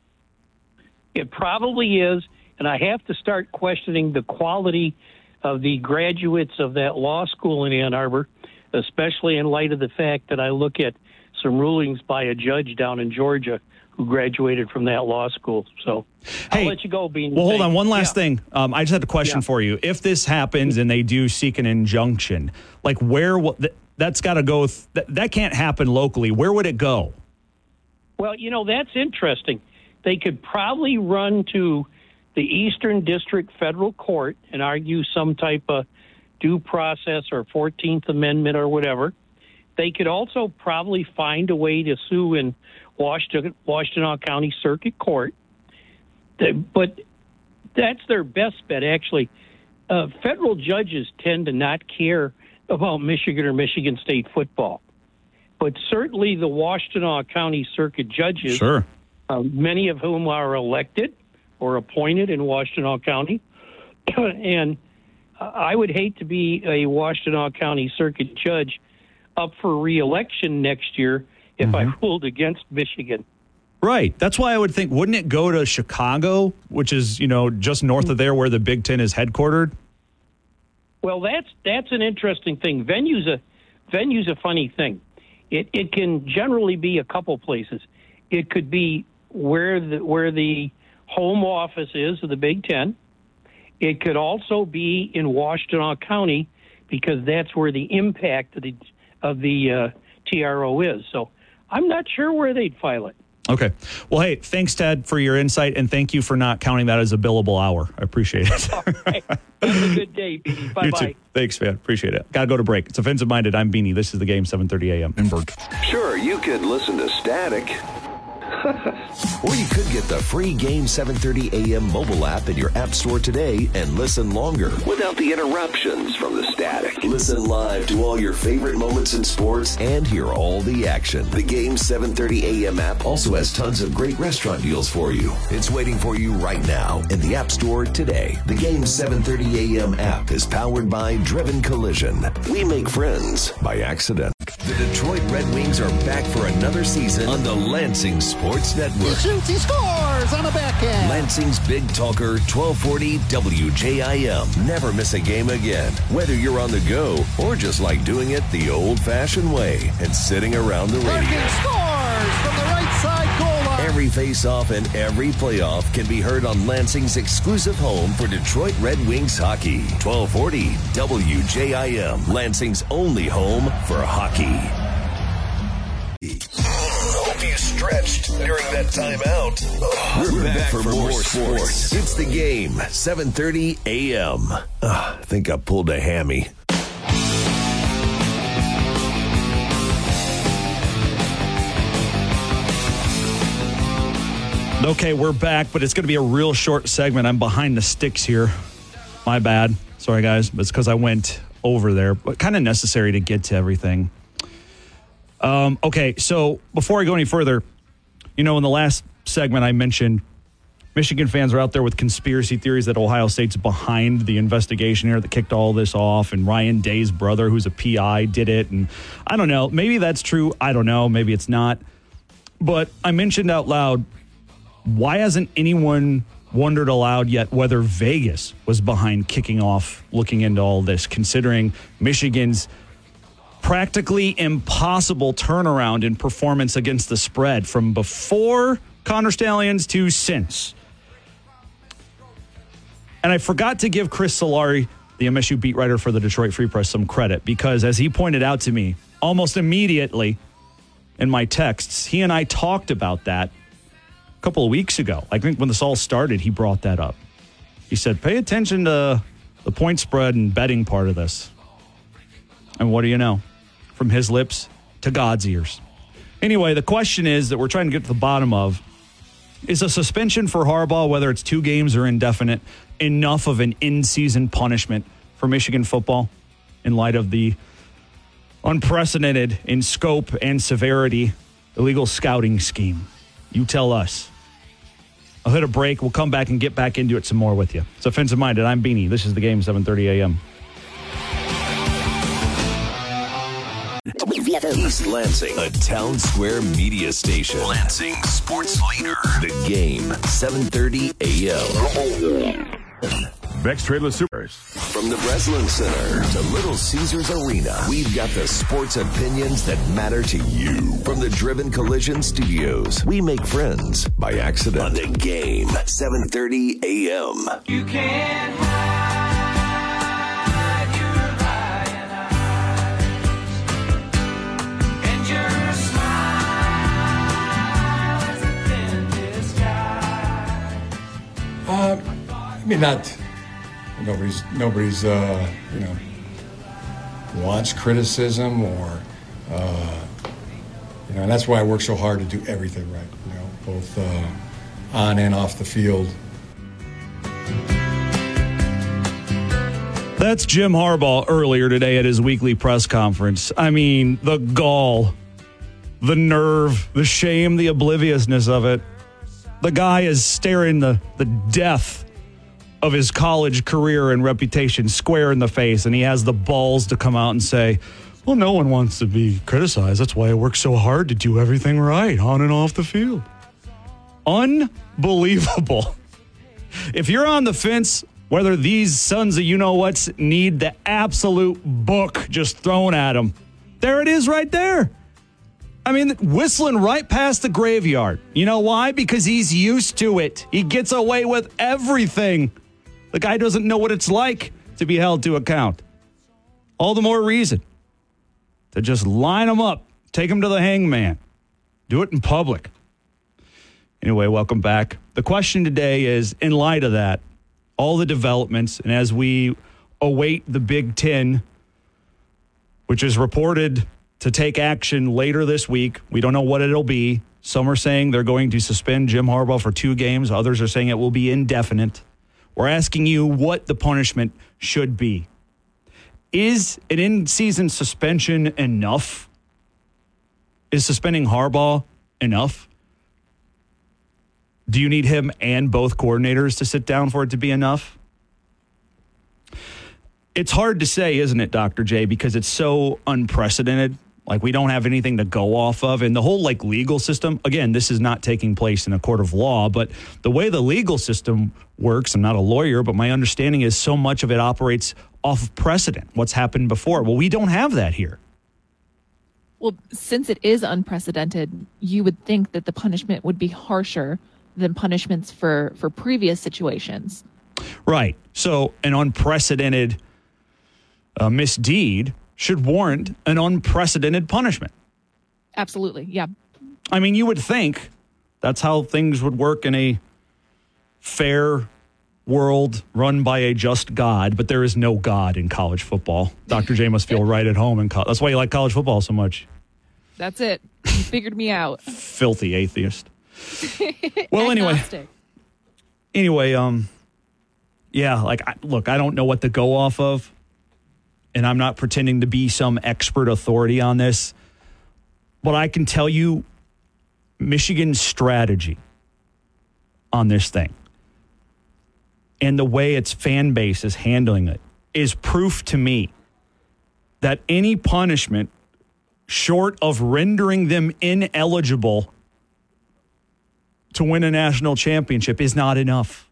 It probably is, and I have to start questioning the quality of the graduates of that law school in Ann Arbor, especially in light of the fact that I look at some rulings by a judge down in Georgia who graduated from that law school. So Hey, I'll let you go, Bean. Well, hold on. One last Yeah. thing. Um, I just had a question Yeah. for you. If this happens and they do seek an injunction, like where will th- that's got to go? Th- that, that can't happen locally. Where would it go? Well, you know, that's interesting. They could probably run to the Eastern District Federal Court and argue some type of due process or fourteenth Amendment or whatever. They could also probably find a way to sue in Washington, Washtenaw County Circuit Court. They- But that's their best bet, actually. Uh, federal judges tend to not care about Michigan or Michigan State football. But certainly the Washtenaw County Circuit judges, Sure. uh, many of whom are elected or appointed in Washtenaw County. And I would hate to be a Washtenaw County Circuit judge up for re-election next year if I ruled against Michigan. Right. That's why I would think, wouldn't it go to Chicago, which is, you know, just north of there where the Big Ten is headquartered? Well, that's that's an interesting thing. Venue's a venue's a funny thing. It it can generally be a couple places. It could be where the where the home office is of the Big Ten. It could also be in Washtenaw County because that's where the impact of the of the uh, T R O is. So I'm not sure where they'd file it. Okay. Well, hey, thanks, Ted, for your insight, and thank you for not counting that as a billable hour. I appreciate it. All right. Have a good day, Beanie. Bye You bye. too. Thanks, man. Appreciate it. Got to go to break. It's Offensive Minded. I'm Beanie. This is the game, seven thirty a.m. Sure, you could listen to Static. Or you could get the free Game seven thirty a.m. mobile app in your app store today and listen longer without the interruptions from the static. Listen live to all your favorite moments in sports and hear all the action. The Game seven thirty a.m. app also has tons of great restaurant deals for you. It's waiting for you right now in the app store today. The Game seven thirty a.m. app is powered by Driven Collision. We make friends by accident. The Detroit Red Wings are back for another season on the Lansing Sports Network. He shoots, he scores on a backhand. Lansing's Big Talker, twelve forty W J I M. Never miss a game again, whether you're on the go or just like doing it the old-fashioned way and sitting around the radio. Larkin scores from the right side goal line. Every face-off and every playoff can be heard on Lansing's exclusive home for Detroit Red Wings hockey. twelve forty W J I M, Lansing's only home for hockey. Hope you stretched during that timeout. We're, We're back, back for, for more sports. sports. It's The Game, seven thirty a.m. Uh, I think I pulled a hammy. Okay, we're back, but it's going to be a real short segment. I'm behind the sticks here. My bad. Sorry, guys. But it's because I went over there, but kind of necessary to get to everything. Um, okay, so before I go any further, you know, in the last segment I mentioned Michigan fans are out there with conspiracy theories that Ohio State's behind the investigation here that kicked all this off, and Ryan Day's brother, who's a P I, did it. And I don't know. Maybe that's true. I don't know. Maybe it's not. But I mentioned out loud, why hasn't anyone wondered aloud yet whether Vegas was behind kicking off looking into all this, considering Michigan's practically impossible turnaround in performance against the spread from before Connor Stallions to since? And I forgot to give Chris Solari, the M S U beat writer for the Detroit Free Press, some credit, because as he pointed out to me almost immediately in my texts, he and I talked about that couple of weeks ago. I think when this all started, he brought that up. He said, pay attention to the point spread and betting part of this. And what do you know? From his lips to God's ears. Anyway, the question is that we're trying to get to the bottom of, is a suspension for Harbaugh, whether it's two games or indefinite, enough of an in-season punishment for Michigan football in light of the unprecedented in scope and severity illegal scouting scheme? You tell us. I'll hit a break. We'll come back and get back into it some more with you. It's Offensive Minded. I'm Beanie. This is The Game, seven thirty a.m. East Lansing, a Town Square media station. Lansing sports leader. The Game, seven thirty a.m. Bex Trailer Supers. From the Breslin Center to Little Caesars Arena, we've got the sports opinions that matter to you. From the Driven Collision Studios, we make friends by accident. On The Game, seven thirty a.m. You can't hide your lying eyes, and your smile is a thin disguise. Uh, I mean, not... Nobody's, nobody's, uh, you know, wants criticism or, uh, you know, and that's why I work so hard to do everything right, you know, both uh, on and off the field. That's Jim Harbaugh earlier today at his weekly press conference. I mean, the gall, the nerve, the shame, the obliviousness of it. The guy is staring the, the death of his college career and reputation square in the face, and he has the balls to come out and say, well, no one wants to be criticized. That's why I work so hard to do everything right on and off the field. Unbelievable. If you're on the fence whether these sons of you-know-whats need the absolute book just thrown at them, there it is right there. I mean, whistling right past the graveyard. You know why? Because he's used to it. He gets away with everything. The guy doesn't know what it's like to be held to account. All the more reason to just line him up, take him to the hangman, do it in public. Anyway, welcome back. The question today is, in light of that, all the developments, and as we await the Big Ten, which is reported to take action later this week, we don't know what it'll be. Some are saying they're going to suspend Jim Harbaugh for two games. Others are saying it will be indefinite. We're asking you what the punishment should be. Is an in-season suspension enough? Is suspending Harbaugh enough? Do you need him and both coordinators to sit down for it to be enough? It's hard to say, isn't it, Doctor J, because it's so unprecedented. Like, we don't have anything to go off of. And the whole, like, legal system, again, this is not taking place in a court of law, but the way the legal system works, I'm not a lawyer, but my understanding is so much of it operates off of precedent, what's happened before. Well, we don't have that here. Well, since it is unprecedented, you would think that the punishment would be harsher than punishments for, for previous situations. Right. So an unprecedented uh, misdeed should warrant an unprecedented punishment. Absolutely. Yeah. I mean, you would think that's how things would work in a fair world run by a just God, but there is no God in college football. Doctor J must feel right at home in college. That's why you like college football so much. That's it. You figured me out. Filthy atheist. Well, anyway. Anyway, um, yeah, like, I, look, I don't know what to go off of, and I'm not pretending to be some expert authority on this, but I can tell you Michigan's strategy on this thing and the way its fan base is handling it is proof to me that any punishment short of rendering them ineligible to win a national championship is not enough.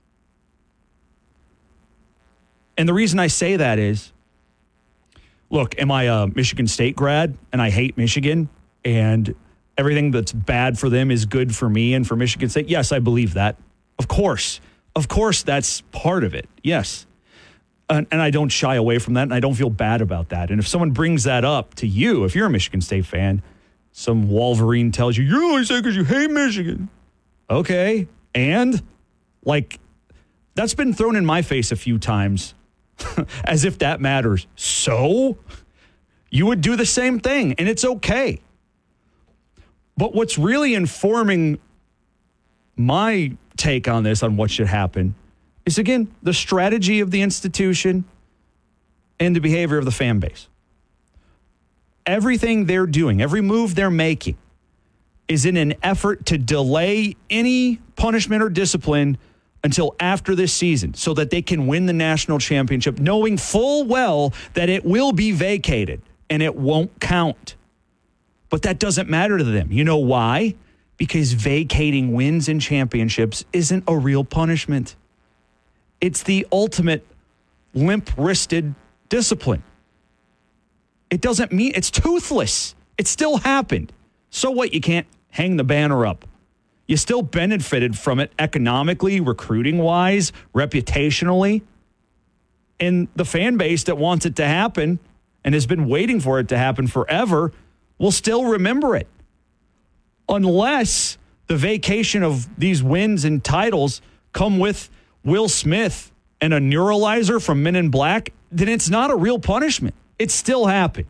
And the reason I say that is, look, am I a Michigan State grad and I hate Michigan and everything that's bad for them is good for me and for Michigan State? Yes, I believe that. Of course. Of course, that's part of it. Yes. And, and I don't shy away from that, and I don't feel bad about that. And if someone brings that up to you, if you're a Michigan State fan, some Wolverine tells you, you're only saying because you hate Michigan. Okay. And, like, that's been thrown in my face a few times as if that matters. So you would do the same thing, and it's okay. But what's really informing my take on this, on what should happen, is, again, the strategy of the institution and the behavior of the fan base. Everything they're doing, every move they're making, is in an effort to delay any punishment or discipline until after this season so that they can win the national championship, knowing full well that it will be vacated and it won't count. But that doesn't matter to them. You know why? Because vacating wins and championships isn't a real punishment. It's the ultimate limp-wristed discipline. It doesn't mean it's toothless. It still happened. So what? You can't hang the banner up. You still benefited from it economically, recruiting-wise, reputationally. And the fan base that wants it to happen and has been waiting for it to happen forever will still remember it. Unless the vacation of these wins and titles come with Will Smith and a neuralizer from Men in Black, then it's not a real punishment. It still happened.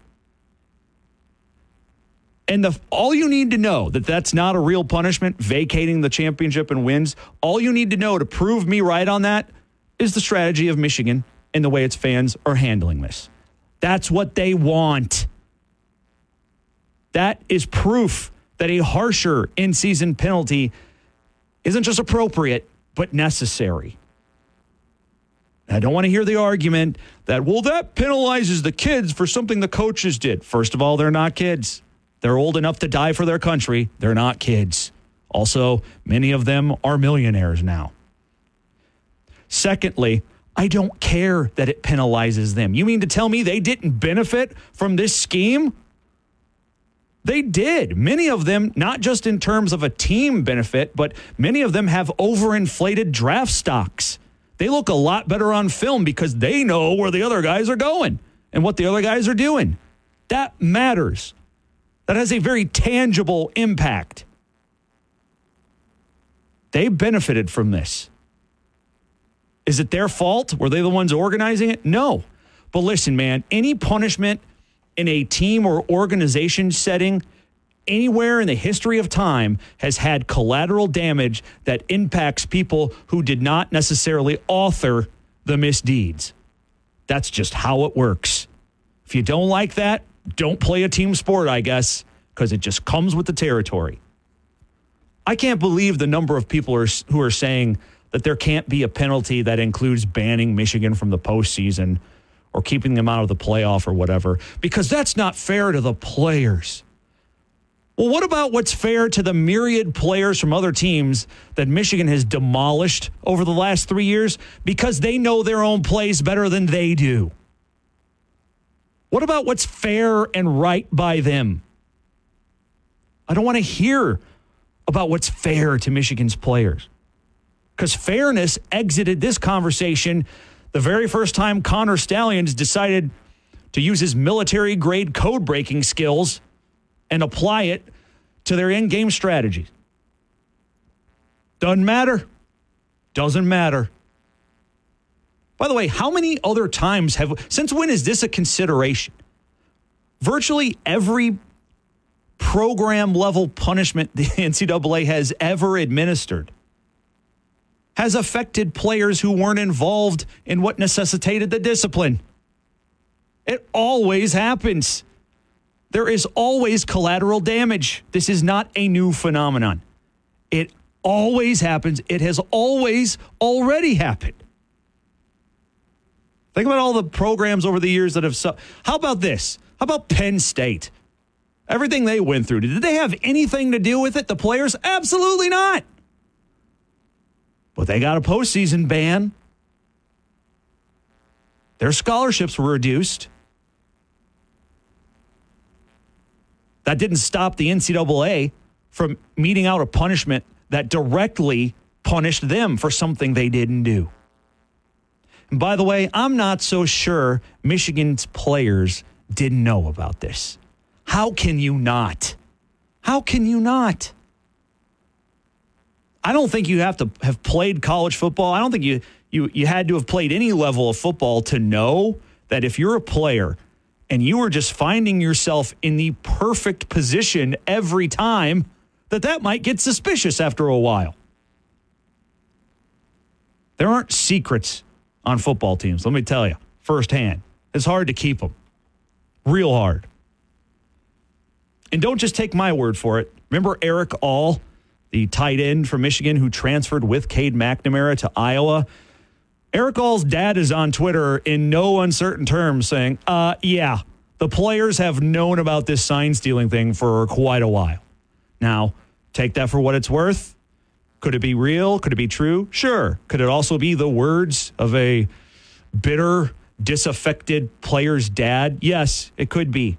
And the, all you need to know that that's not a real punishment, vacating the championship and wins, all you need to know to prove me right on that is the strategy of Michigan and the way its fans are handling this. That's what they want. That is proof that a harsher in-season penalty isn't just appropriate, but necessary. I don't want to hear the argument that, well, that penalizes the kids for something the coaches did. First of all, they're not kids. They're old enough to die for their country. They're not kids. Also, many of them are millionaires now. Secondly, I don't care that it penalizes them. You mean to tell me they didn't benefit from this scheme? They did. Many of them, not just in terms of a team benefit, but many of them have overinflated draft stocks. They look a lot better on film because they know where the other guys are going and what the other guys are doing. That matters. That has a very tangible impact. They benefited from this. Is it their fault? Were they the ones organizing it? No. But listen, man, any punishment in a team or organization setting anywhere in the history of time has had collateral damage that impacts people who did not necessarily author the misdeeds. That's just how it works. If you don't like that, don't play a team sport, I guess, because it just comes with the territory. I can't believe the number of people are, who are saying that there can't be a penalty that includes banning Michigan from the postseason or keeping them out of the playoff or whatever, because that's not fair to the players. Well, what about what's fair to the myriad players from other teams that Michigan has demolished over the last three years because they know their own plays better than they do? What about what's fair and right by them? I don't want to hear about what's fair to Michigan's players. Because fairness exited this conversation the very first time Connor Stalions decided to use his military-grade code-breaking skills and apply it to their in-game strategies. Doesn't matter. Doesn't matter. By the way, how many other times have, since when is this a consideration? Virtually every program-level punishment the N C double A has ever administered has affected players who weren't involved in what necessitated the discipline. It always happens. There is always collateral damage. This is not a new phenomenon. It always happens. It has always already happened. Think about all the programs over the years that have... Su- How about this? How about Penn State? Everything they went through, did they have anything to do with it? The players? Absolutely not. But they got a postseason ban. Their scholarships were reduced. That didn't stop the N C double A from meting out a punishment that directly punished them for something they didn't do. And by the way, I'm not so sure Michigan's players didn't know about this. How can you not? How can you not? I don't think you have to have played college football. I don't think you, you, you had to have played any level of football to know that if you're a player and you are just finding yourself in the perfect position every time, that that might get suspicious after a while. There aren't secrets on football teams, let me tell you, firsthand. It's hard to keep them. Real hard. And don't just take my word for it. Remember Eric All, the tight end from Michigan who transferred with Cade McNamara to Iowa? Eric All's dad is on Twitter in no uncertain terms saying, uh, yeah, the players have known about this sign stealing thing for quite a while. Now, take that for what it's worth. Could it be real? Could it be true? Sure. Could it also be the words of a bitter, disaffected player's dad? Yes, it could be.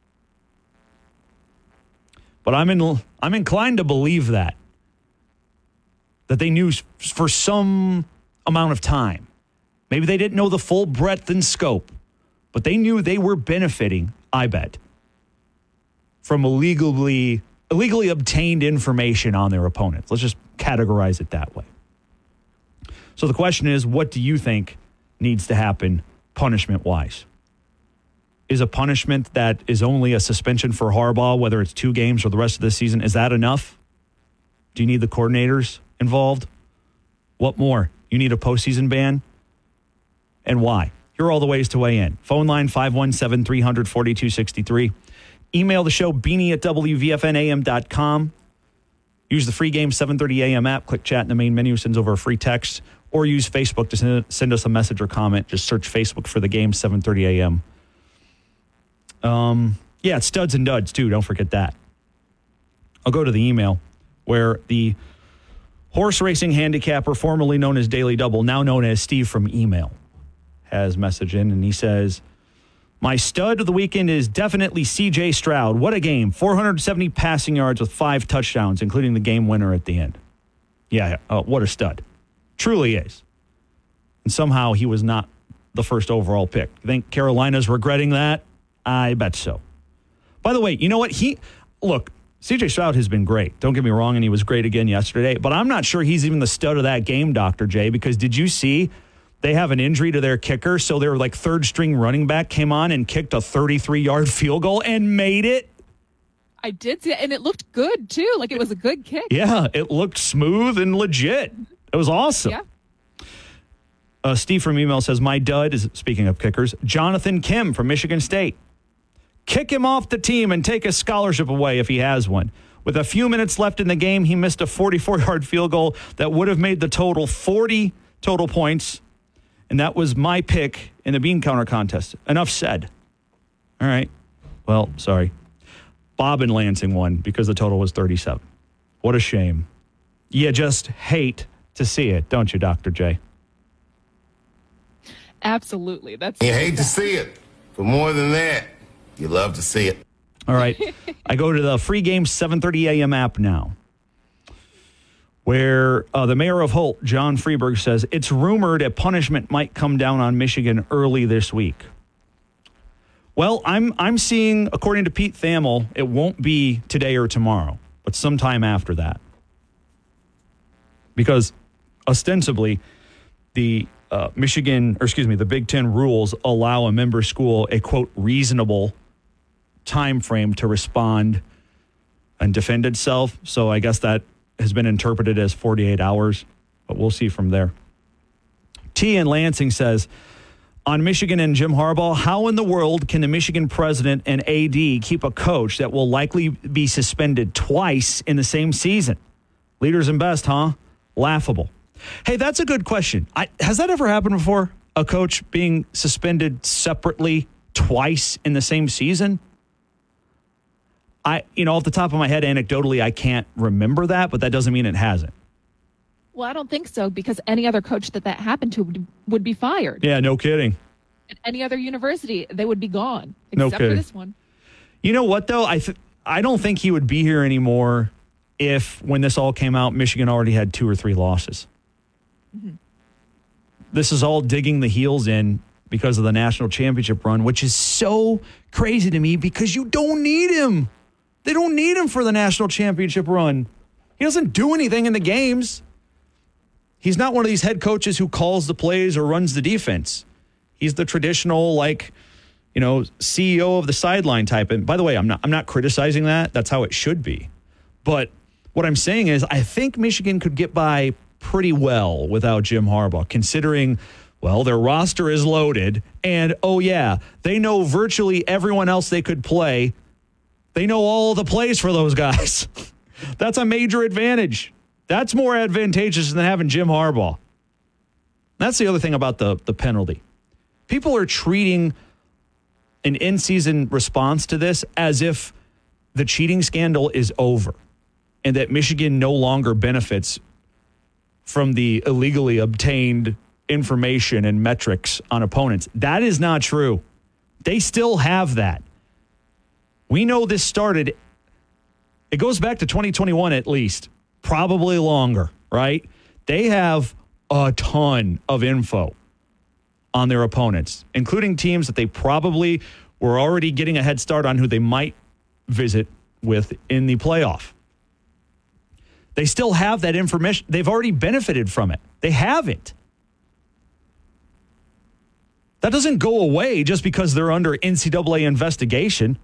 But I'm in, I'm inclined to believe that. That they knew for some amount of time. Maybe they didn't know the full breadth and scope, but they knew they were benefiting, I bet, from illegally, illegally obtained information on their opponents. Let's just categorize it that way. So the question is, what do you think needs to happen punishment-wise? Is a punishment that is only a suspension for Harbaugh, whether it's two games or the rest of the season, is that enough? Do you need the coordinators involved? What more? You need a postseason ban? And why? Here are all the ways to weigh in. Phone line five one seven, three hundred, forty-two sixty-three. Email the show, beanie at w v f n a m dot com. Use the free Game seven thirty a m app. Click chat in the main menu, sends over a free text. Or use Facebook to send, send us a message or comment. Just search Facebook for the Game seven thirty a m. Um, yeah, it's studs and duds, too. Don't forget that. I'll go to the email where the horse racing handicapper, formerly known as Daily Double, now known as Steve from Email, has messaged in, and he says, my stud of the weekend is definitely C J Stroud. What a game. four hundred seventy passing yards with five touchdowns, including the game winner at the end. Yeah, uh, what a stud. Truly is. And somehow he was not the first overall pick. You think Carolina's regretting that? I bet so. By the way, you know what? He look, C J Stroud has been great. Don't get me wrong, and he was great again yesterday. But I'm not sure he's even the stud of that game, Doctor J, because did you see they have an injury to their kicker? So their like third string running back came on and kicked a thirty-three yard field goal and made it. I did see it, and it looked good, too. Like it was a good kick. Yeah, it looked smooth and legit. It was awesome. Yeah. Uh, Steve from Email says, my dud is, speaking of kickers, Jonathan Kim from Michigan State. Kick him off the team and take his scholarship away if he has one. With a few minutes left in the game, he missed a forty-four yard field goal that would have made the total forty total points. And that was my pick in the bean counter contest. Enough said. All right. Well, sorry. Bob in Lansing won because the total was thirty-seven. What a shame. You just hate to see it, don't you, Doctor J? Absolutely. That's You hate to see it. But more than that, you love to see it. All right. I go to the free game seven thirty a.m. app now, where uh, the mayor of Holt, John Freeberg, says it's rumored a punishment might come down on Michigan early this week. Well, I'm I'm seeing, according to Pete Thamel, it won't be today or tomorrow, but sometime after that. Because ostensibly, the uh, Michigan, or excuse me, the Big Ten rules allow a member school a, quote, reasonable time frame to respond and defend itself. So I guess that has been interpreted as forty-eight hours, but we'll see from there. T in Lansing says, on Michigan and Jim Harbaugh, how in the world can the Michigan president and A D keep a coach that will likely be suspended twice in the same season? Leaders and best, huh? Laughable. Hey, that's a good question. I, has that ever happened before? A coach being suspended separately twice in the same season? I, you know, off the top of my head, anecdotally, I can't remember that, but that doesn't mean it hasn't. Well, I don't think so, because any other coach that that happened to would, would be fired. Yeah, no kidding. At any other university, they would be gone, No except kidding. for this one. You know what, though? I th- I don't think he would be here anymore if, when this all came out, Michigan already had two or three losses. Mm-hmm. This is all digging the heels in because of the national championship run, which is so crazy to me because you don't need him. They don't need him for the national championship run. He doesn't do anything in the games. He's not one of these head coaches who calls the plays or runs the defense. He's the traditional, like, you know, C E O of the sideline type. And by the way, I'm not I'm not criticizing that. That's how it should be. But what I'm saying is I think Michigan could get by pretty well without Jim Harbaugh, considering, well, their roster is loaded. And, oh, yeah, they know virtually everyone else they could play. They know all the plays for those guys. That's a major advantage. That's more advantageous than having Jim Harbaugh. That's the other thing about the, the penalty. People are treating an in-season response to this as if the cheating scandal is over and that Michigan no longer benefits from the illegally obtained information and metrics on opponents. That is not true. They still have that. We know this started, it goes back to twenty twenty-one at least, probably longer, right? They have a ton of info on their opponents, including teams that they probably were already getting a head start on who they might visit with in the playoff. They still have that information. They've already benefited from it. They have it. That doesn't go away just because they're under N C double A investigation.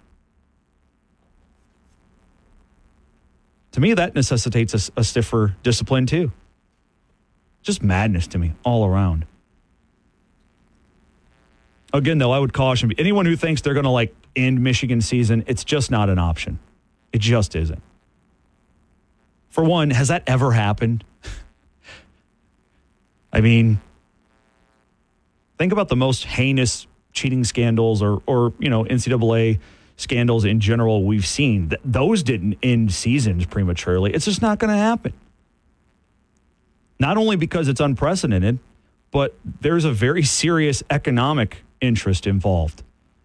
To me, that necessitates a, a stiffer discipline, too. Just madness to me all around. Again, though, I would caution anyone who thinks they're going to, like, end Michigan's season, it's just not an option. It just isn't. For one, has that ever happened? I mean, think about the most heinous cheating scandals or, or you know, N C double A scandals in general we've seen. Th- those didn't end seasons prematurely. It's just not going to happen. Not only because it's unprecedented, but there's a very serious economic interest involved.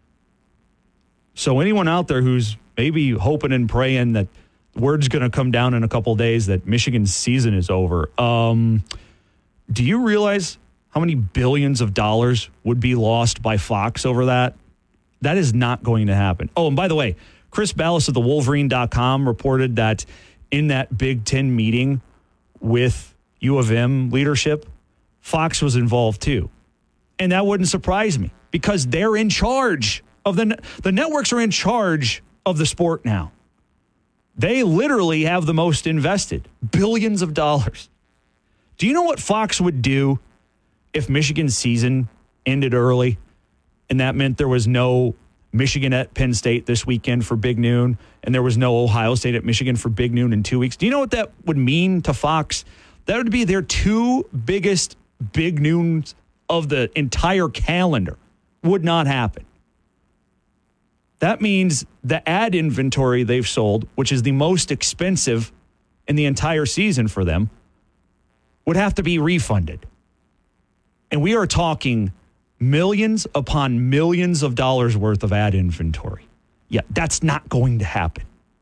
So anyone out there who's maybe hoping and praying that word's going to come down in a couple of days that Michigan's season is over, um, do you realize how many billions of dollars would be lost by Fox over that? That is not going to happen. Oh, and by the way, Chris Ballas of the Wolverine dot com reported that in that Big Ten meeting with U of M leadership, Fox was involved too. And that wouldn't surprise me because they're in charge of the the networks are in charge of the sport now. They literally have the most invested, billions of dollars. Do you know what Fox would do if Michigan's season ended early and that meant there was no Michigan at Penn State this weekend for Big Noon and there was no Ohio State at Michigan for Big Noon in two weeks? Do you know what that would mean to Fox? That would be their two biggest Big Noons of the entire calendar. Would not happen. That means the ad inventory they've sold, which is the most expensive in the entire season for them, would have to be refunded. And we are talking millions upon millions of dollars worth of ad inventory. Yeah, that's not going to happen.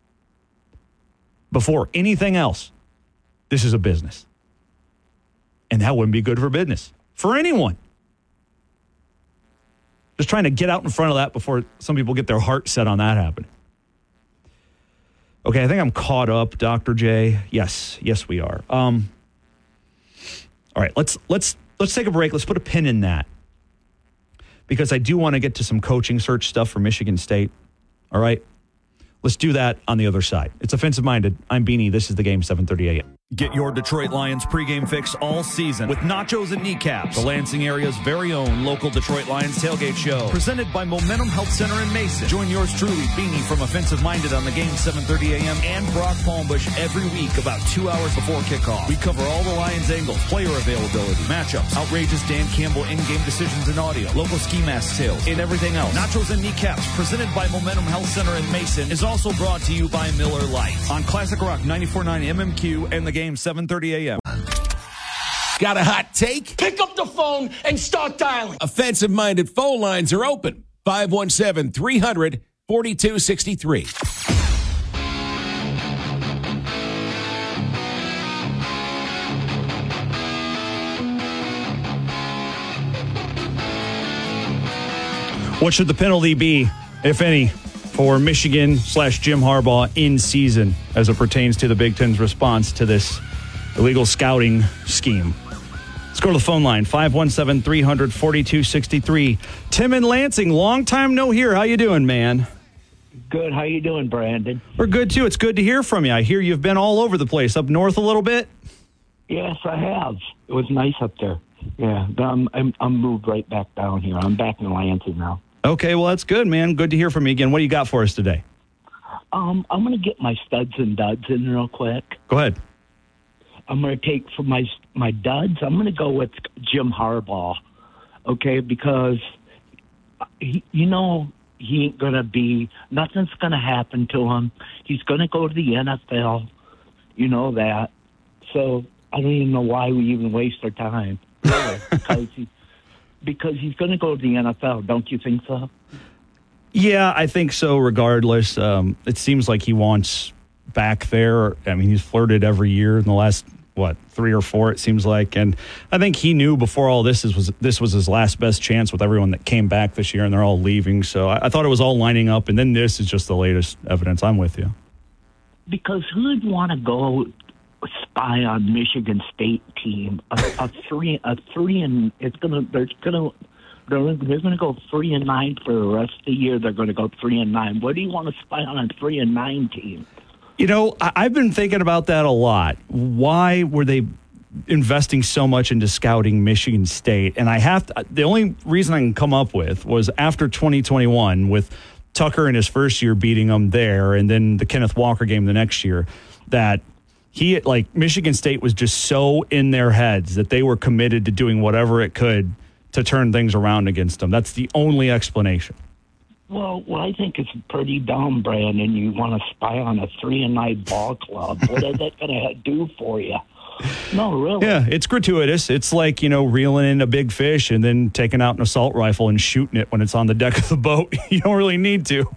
Before anything else, this is a business. And that wouldn't be good for business. For anyone. Just trying to get out in front of that before some people get their heart set on that happening. Okay, I think I'm caught up, Doctor J. Yes, yes, we are. Um, all right, let's let's let's take a break. Let's put a pin in that. Because I do want to get to some coaching search stuff for Michigan State. All right? Let's do that on the other side. It's Offensive Minded. I'm Beanie. This is the game, seven thirty a.m. Get your Detroit Lions pregame fix all season with nachos and kneecaps. The Lansing area's very own local Detroit Lions tailgate show. Presented by Momentum Health Center in Mason. Join yours truly, Beanie from Offensive Minded on the game, seven thirty a.m. and Brock Palmbush every week about two hours before kickoff. We cover all the Lions angles, player availability, matchups, outrageous Dan Campbell in-game decisions and audio, local ski mask sales, and everything else. Nachos and kneecaps, presented by Momentum Health Center in Mason, is also brought to you by Miller Lite on Classic Rock ninety-four point nine M M Q and the game, seven thirty a.m. Got a hot take? Pick up the phone and start dialing. Offensive-minded phone lines are open. five one seven, three hundred, forty-two sixty-three. What should the penalty be, if any, for Michigan slash Jim Harbaugh in season as it pertains to the Big Ten's response to this illegal scouting scheme? Let's go to the phone line, five one seven, three hundred, forty-two sixty-three. Tim in Lansing, long time no hear. How you doing, man? Good. How you doing, Brandon? We're good, too. It's good to hear from you. I hear you've been all over the place. Up north a little bit? Yes, I have. It was nice up there. Yeah, I'm, I'm, I'm moved right back down here. I'm back in Lansing now. Okay, well, that's good, man. Good to hear from you again. What do you got for us today? Um, I'm going to get my studs and duds in real quick. Go ahead. I'm going to take for my my duds, I'm going to go with Jim Harbaugh, okay, because, he, you know, he ain't going to be, nothing's going to happen to him. He's going to go to the N F L. You know that. So I don't even know why we even waste our time. Really, because, he, because he's going to go to the N F L. Don't you think so? Yeah, I think so regardless. Um, it seems like he wants back there. I mean, he's flirted every year in the last, what, three or four, it seems like. And I think he knew before all this is, was this was his last best chance with everyone that came back this year, and they're all leaving. So I, I thought it was all lining up, and then this is just the latest evidence. I'm with you. Because who'd want to go spy on Michigan State team? A, a three, a three, and it's gonna. They're gonna. They're, they're going to go three and nine for the rest of the year. They're going to go three and nine. What do you want to spy on a three and nine team? You know, I've been thinking about that a lot. Why were they investing so much into scouting Michigan State? And I have to, the only reason I can come up with was after twenty twenty-one with Tucker in his first year beating them there, and then the Kenneth Walker game the next year, that he, like, Michigan State was just so in their heads that they were committed to doing whatever it could to turn things around against them. That's the only explanation. Well, well, I think it's pretty dumb, Brandon. You want to spy on a three and nine ball club. What is that going to do for you? No, really. Yeah, it's gratuitous. It's like, you know, reeling in a big fish and then taking out an assault rifle and shooting it when it's on the deck of the boat. You don't really need to.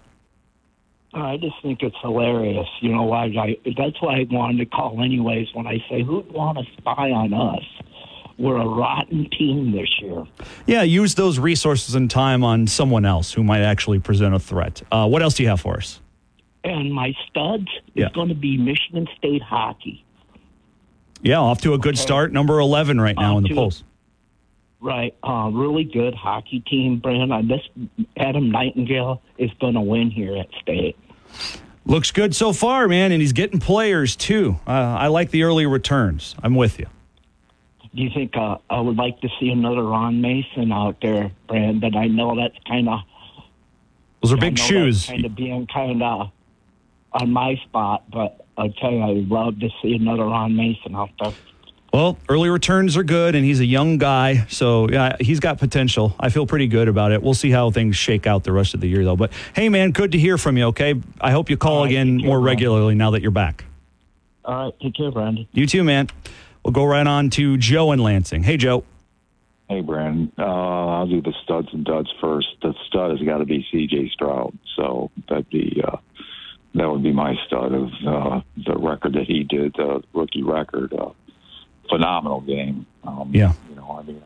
I just think it's hilarious. You know why? I, that's why I wanted to call anyways when I say, who'd want to spy on us? We're a rotten team this year. Yeah, use those resources and time on someone else who might actually present a threat. Uh, what else do you have for us? And my studs yeah. is going to be Michigan State hockey. Yeah, off to a good okay. start. Number eleven right now um, in the polls. Right. Uh, really good hockey team, Brandon. This Adam Nightingale is going to win here at State. Looks good so far, man, and he's getting players, too. Uh, I like the early returns. I'm with you. Do you think uh, I would like to see another Ron Mason out there, Brandon? I know that's kind of... Those are big shoes. kind of being kind of on my spot, but I'll tell you, I'd love to see another Ron Mason out there. Well, early returns are good, and he's a young guy, so yeah, he's got potential. I feel pretty good about it. We'll see how things shake out the rest of the year, though. But, hey, man, good to hear from you, okay? I hope you call right, again more regularly now that you're back. All right, take care, Brandon. You too, man. We'll go right on to Joe in Lansing. Hey, Joe. Hey, Brandon. Uh, I'll do the studs and duds first. The stud has got to be C J Stroud. So that'd be uh, that would be my stud of uh, the record that he did, the uh, rookie record. Uh, phenomenal game. Um, yeah. You know, I mean,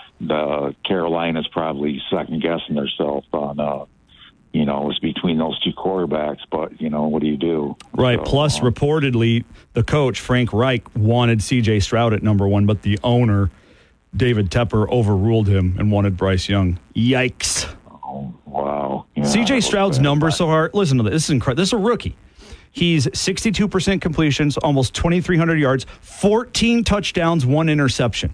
the Carolina's probably second guessing themselves on. Uh, you know, it's between those two quarterbacks. But you know, what do you do? Right. So, Plus, um, reportedly, the coach Frank Reich wanted C J Stroud at number one, but the owner David Tepper overruled him and wanted Bryce Young. Yikes. Oh, wow. Yeah, C J Stroud's numbers so hard. Listen to this. This is incredible. This is a rookie. He's sixty-two percent completions, almost twenty-three hundred yards, fourteen touchdowns, one interception.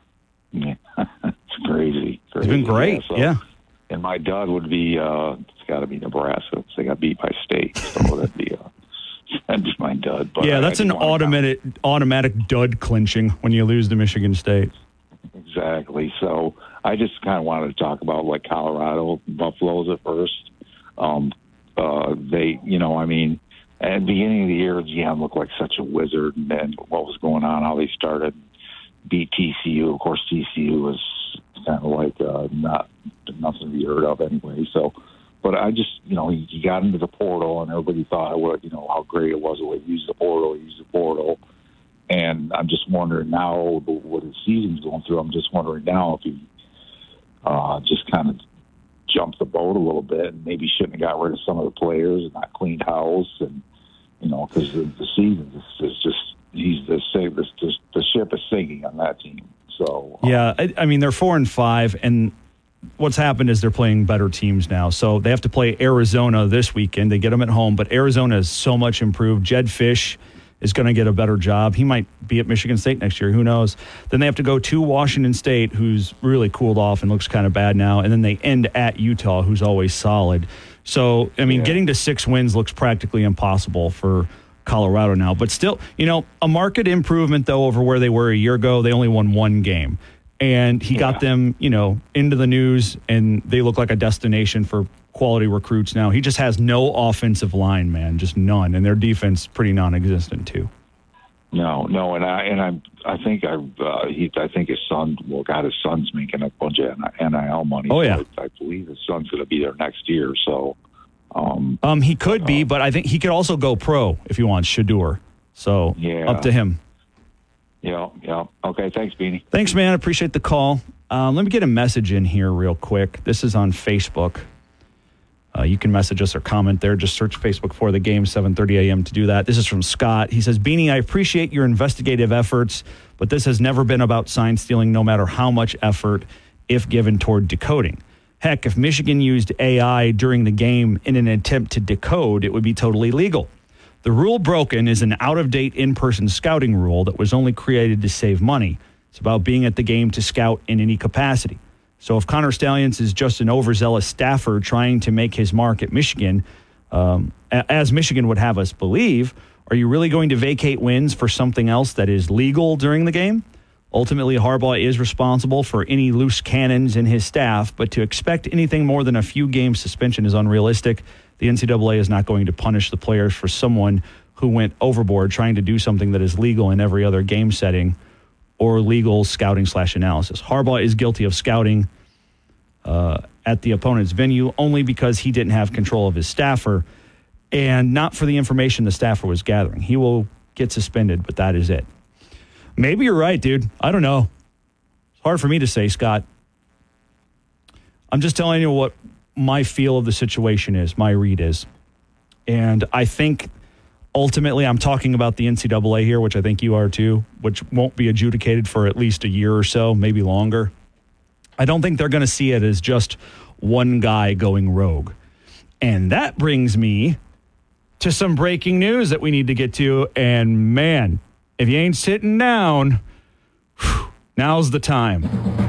Yeah, it's crazy. crazy. He's been great. Yeah, so, yeah. And my dud would be, uh, it's got to be Nebraska because they got beat by State. So that'd be, uh, that'd be my dud. But yeah, I, that's I an automatic, automatic dud clinching when you lose to Michigan State. Exactly. So I just kind of wanted to talk about like Colorado Buffaloes at first. Um, uh, they, you know, I mean, at the beginning of the year, G M looked like such a wizard, and then what was going on, how they started, beat T C U. Of course, T C U was kind of like uh, not nothing to be heard of anyway. So, but I just, you know, he, he got into the portal, and everybody thought, well, you know, how great it was the way he used the portal, he used the portal. And I'm just wondering now what his season's going through. I'm just wondering now if he uh, just kind of jumped the boat a little bit and maybe shouldn't have got rid of some of the players and not cleaned house. And, you know, because the, the season is, is just, he's the same, the, the, the ship is sinking on that team. So, um, yeah, I, I mean, they're four and five, and what's happened is they're playing better teams now. So they have to play Arizona this weekend. They get them at home, but Arizona is so much improved. Jedd Fisch is going to get a better job. He might be at Michigan State next year. Who knows? Then they have to go to Washington State, who's really cooled off and looks kind of bad now. And then they end at Utah, who's always solid. So, I mean, yeah. getting to six wins looks practically impossible for Colorado now. But still, you know, a market improvement, though, over where they were a year ago. They only won one game. And he yeah. got them, you know, into the news, and they look like a destination for quality recruits now. He just has no offensive line, man, just none, and their defense pretty non-existent too. No, no, and I and I I think I uh, he I think his son, well, God, his son's making a bunch of N I L money. Oh yeah, so I, I believe his son's going to be there next year. So, um, um, he could uh, be, but I think he could also go pro if he wants. Shedeur, so yeah, up to him. Yeah, yeah. Okay, thanks, Beanie. Thanks, man. I appreciate the call. Um, let me get a message in here real quick. This is on Facebook. Uh, you can message us or comment there. Just search Facebook for The Game, seven thirty a.m. to do that. This is from Scott. He says, Beanie, I appreciate your investigative efforts, but this has never been about sign stealing, no matter how much effort, if given toward decoding. Heck, if Michigan used A I during the game in an attempt to decode, it would be totally legal. The rule broken is an out-of-date in-person scouting rule that was only created to save money. It's about being at the game to scout in any capacity. So if Connor Stalions is just an overzealous staffer trying to make his mark at Michigan, um, as Michigan would have us believe, are you really going to vacate wins for something else that is legal during the game? Ultimately, Harbaugh is responsible for any loose cannons in his staff, but to expect anything more than a few game suspension is unrealistic. The N C double A is not going to punish the players for someone who went overboard trying to do something that is legal in every other game setting or legal scouting slash analysis. Harbaugh is guilty of scouting uh, at the opponent's venue only because he didn't have control of his staffer and not for the information the staffer was gathering. He will get suspended, but that is it. Maybe you're right, dude. I don't know. It's hard for me to say, Scott. I'm just telling you what my feel of the situation is, my read is. And I think ultimately I'm talking about the N C double A here, which I think you are too, which won't be adjudicated for at least a year or so, maybe longer. I don't think they're going to see it as just one guy going rogue. And that brings me to some breaking news that we need to get to. And man, if you ain't sitting down, whew, now's the time.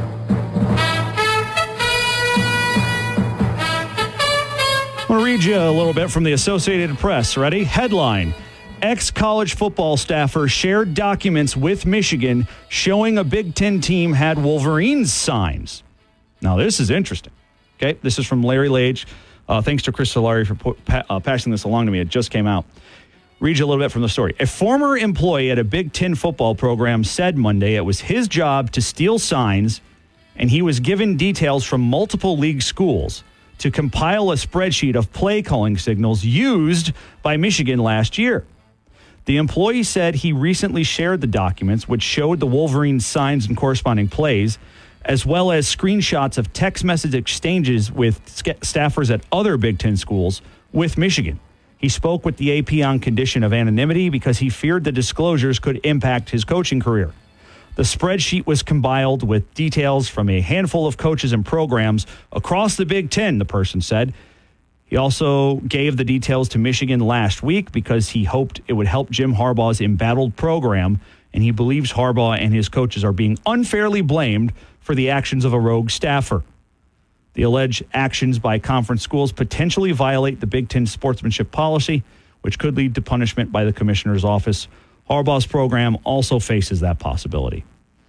I want to read you a little bit from the Associated Press. Ready? Headline: Ex-college football staffer shared documents with Michigan showing a Big Ten team had Wolverines signs. Now, this is interesting. Okay, this is from Larry Lage. Uh, thanks to Chris Solari for pa- uh, passing this along to me. It just came out. Read you a little bit from the story. A former employee at a Big Ten football program said Monday it was his job to steal signs and he was given details from multiple league schools to compile a spreadsheet of play calling signals used by Michigan last year. The employee said he recently shared the documents, which showed the Wolverines' signs and corresponding plays, as well as screenshots of text message exchanges with sk- staffers at other Big Ten schools with Michigan. He spoke with the A P on condition of anonymity because he feared the disclosures could impact his coaching career. The spreadsheet was compiled with details from a handful of coaches and programs across the Big Ten, the person said. He also gave the details to Michigan last week because he hoped it would help Jim Harbaugh's embattled program, and he believes Harbaugh and his coaches are being unfairly blamed for the actions of a rogue staffer. The alleged actions by conference schools potentially violate the Big Ten sportsmanship policy, which could lead to punishment by the commissioner's office. Harbaugh's program also faces that possibility.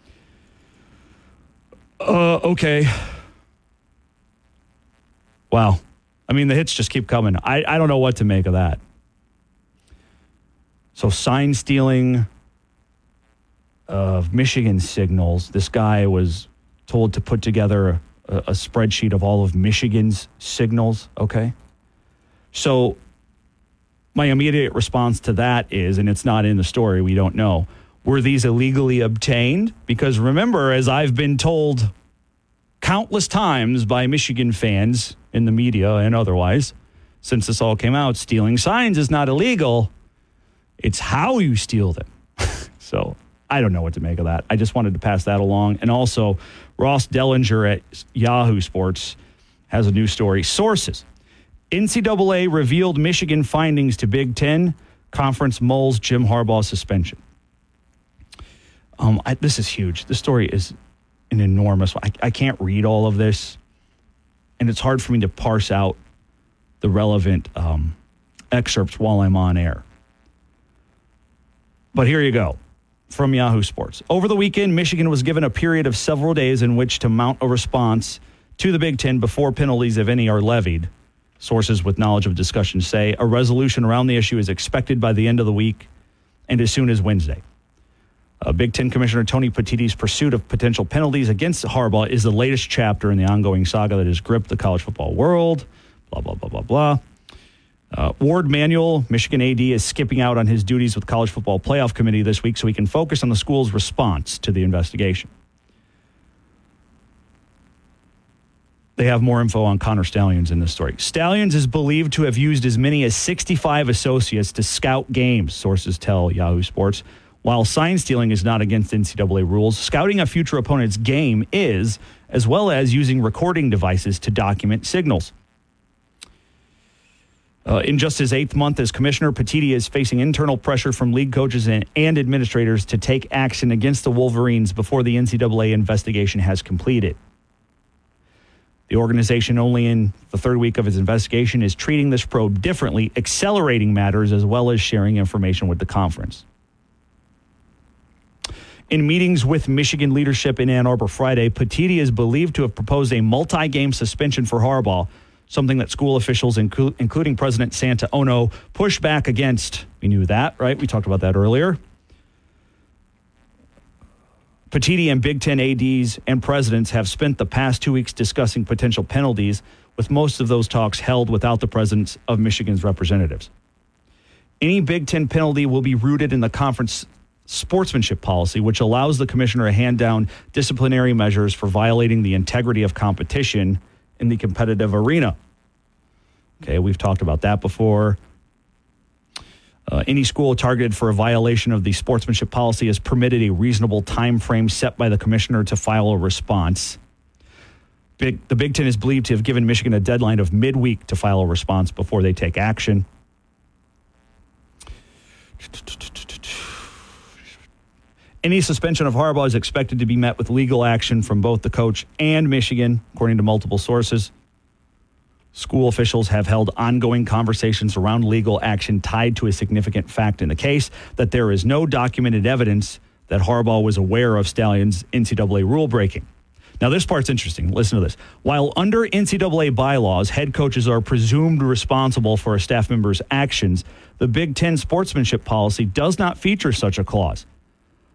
Uh, okay. Wow. I mean, the hits just keep coming. I, I don't know what to make of that. So sign stealing of Michigan signals. This guy was told to put together a, a spreadsheet of all of Michigan's signals. Okay. So my immediate response to that is, and it's not in the story, we don't know, were these illegally obtained? Because remember, as I've been told countless times by Michigan fans in the media and otherwise, since this all came out, stealing signs is not illegal. It's how you steal them. So I don't know what to make of that. I just wanted to pass that along. And also, Ross Dellinger at Yahoo Sports has a new story. Sources. N C double A revealed Michigan findings to Big Ten. Conference mulls Jim Harbaugh suspension. Um, I, this is huge. This story is an enormous one. I, I can't read all of this, and it's hard for me to parse out the relevant um, excerpts while I'm on air. But here you go. From Yahoo Sports. Over the weekend, Michigan was given a period of several days in which to mount a response to the Big Ten before penalties, if any, are levied. Sources with knowledge of discussion say a resolution around the issue is expected by the end of the week and as soon as Wednesday. Uh, Big Ten Commissioner Tony Petitti's pursuit of potential penalties against Harbaugh is the latest chapter in the ongoing saga that has gripped the college football world. Blah, blah, blah, blah, blah. Uh, Ward Manuel, Michigan A D, is skipping out on his duties with the College Football Playoff Committee this week so he can focus on the school's response to the investigation. They have more info on Connor Stalions in this story. Stalions is believed to have used as many as sixty-five associates to scout games, sources tell Yahoo Sports. While sign stealing is not against N C double A rules, scouting a future opponent's game is, as well as using recording devices to document signals. Uh, in just his eighth month as commissioner, Petitti is facing internal pressure from league coaches and, and administrators to take action against the Wolverines before the N C double A investigation has completed. The organization, only in the third week of its investigation, is treating this probe differently, accelerating matters as well as sharing information with the conference. In meetings with Michigan leadership in Ann Arbor Friday, Petitti is believed to have proposed a multi-game suspension for Harbaugh, something that school officials, inclu- including President Santa Ono, pushed back against. We knew that, right? We talked about that earlier. Petitti and Big Ten A Ds and presidents have spent the past two weeks discussing potential penalties, with most of those talks held without the presence of Michigan's representatives. Any Big Ten penalty will be rooted in the conference sportsmanship policy, which allows the commissioner to hand down disciplinary measures for violating the integrity of competition in the competitive arena. Okay, we've talked about that before. Uh, any school targeted for a violation of the sportsmanship policy is permitted a reasonable time frame set by the commissioner to file a response. Big, the Big Ten is believed to have given Michigan a deadline of midweek to file a response before they take action. Any suspension of Harbaugh is expected to be met with legal action from both the coach and Michigan, according to multiple sources. School officials have held ongoing conversations around legal action tied to a significant fact in the case, that there is no documented evidence that Harbaugh was aware of Stalions' N C double A rule breaking. Now, this part's interesting. Listen to this. While under N C double A bylaws, head coaches are presumed responsible for a staff member's actions, the Big Ten sportsmanship policy does not feature such a clause.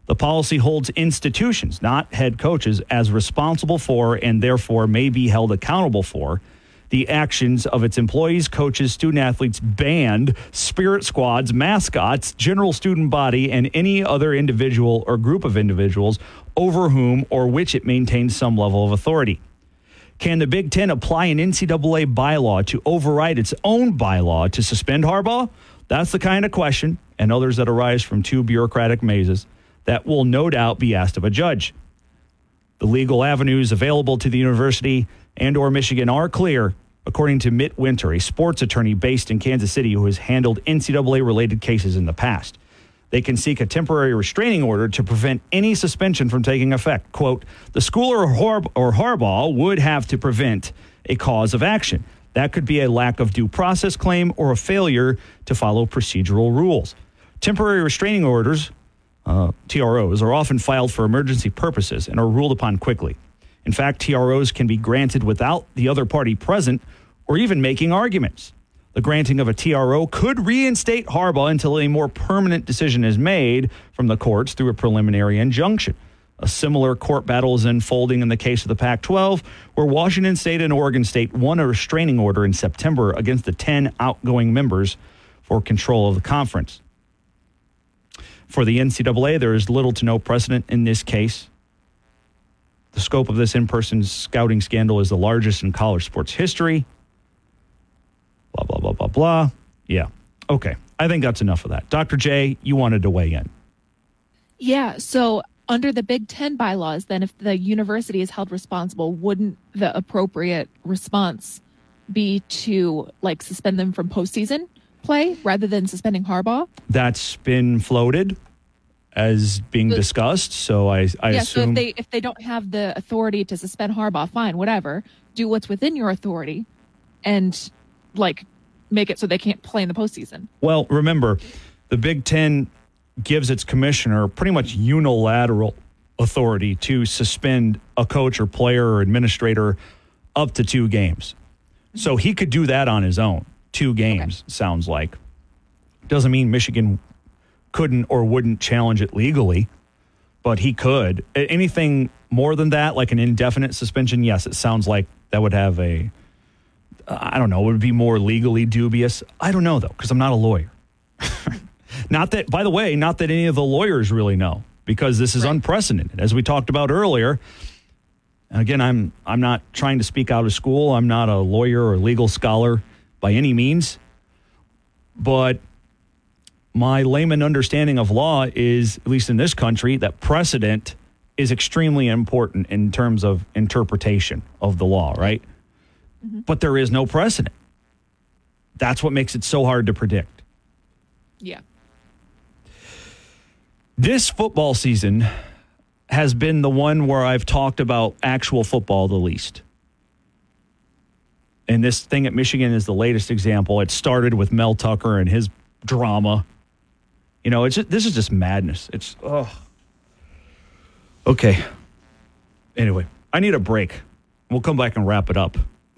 The policy holds institutions, not head coaches, as responsible for and therefore may be held accountable for the actions of its employees, coaches, student athletes, band, spirit squads, mascots, general student body, and any other individual or group of individuals over whom or which it maintains some level of authority. Can the Big Ten apply an N C double A bylaw to override its own bylaw to suspend Harbaugh? That's the kind of question, and others that arise from two bureaucratic mazes, that will no doubt be asked of a judge. The legal avenues available to the university and or Michigan are clear, according to Mitt Winter, a sports attorney based in Kansas City who has handled N C double A-related cases in the past. They can seek a temporary restraining order to prevent any suspension from taking effect. Quote, the school or, Har- or Harbaugh would have to prevent a cause of action. That could be a lack of due process claim or a failure to follow procedural rules. Temporary restraining orders, uh, T R Os, are often filed for emergency purposes and are ruled upon quickly. In fact, T R Os can be granted without the other party present or even making arguments. The granting of a T R O could reinstate Harbaugh until a more permanent decision is made from the courts through a preliminary injunction. A similar court battle is unfolding in the case of the Pac twelve, where Washington State and Oregon State won a restraining order in September against the ten outgoing members for control of the conference. For the N C double A, there is little to no precedent in this case. The scope of this in-person scouting scandal is the largest in college sports history. Blah, blah, blah, blah, blah. Yeah. Okay. I think that's enough of that. Doctor J, you wanted to weigh in. Yeah. So under the Big Ten bylaws, then if the university is held responsible, wouldn't the appropriate response be to like suspend them from postseason play rather than suspending Harbaugh? That's been floated as being discussed. So I, I yeah, assume. So if they if they don't have the authority to suspend Harbaugh, fine, whatever. Do what's within your authority, and like make it so they can't play in the postseason. Well, remember, the Big Ten gives its commissioner pretty much unilateral authority to suspend a coach or player or administrator up to two games. So he could do that on his own. Two games, okay. Sounds like. Doesn't mean Michigan couldn't or wouldn't challenge it legally, but he could. Anything more than that, like an indefinite suspension, yes, it sounds like that would have a, I don't know, it would be more legally dubious. I don't know, though, because I'm not a lawyer. Not that, by the way, not that any of the lawyers really know, because this is right. Unprecedented. As we talked about earlier, again, I'm I'm not trying to speak out of school. I'm not a lawyer or legal scholar by any means, but my layman understanding of law is, at least in this country, that precedent is extremely important in terms of interpretation of the law, right? Mm-hmm. But there is no precedent. That's what makes it so hard to predict. Yeah. This football season has been the one where I've talked about actual football the least. And this thing at Michigan is the latest example. It started with Mel Tucker and his drama. You know, it's just, this is just madness. It's, oh. Okay. Anyway, I need a break. We'll come back and wrap it up.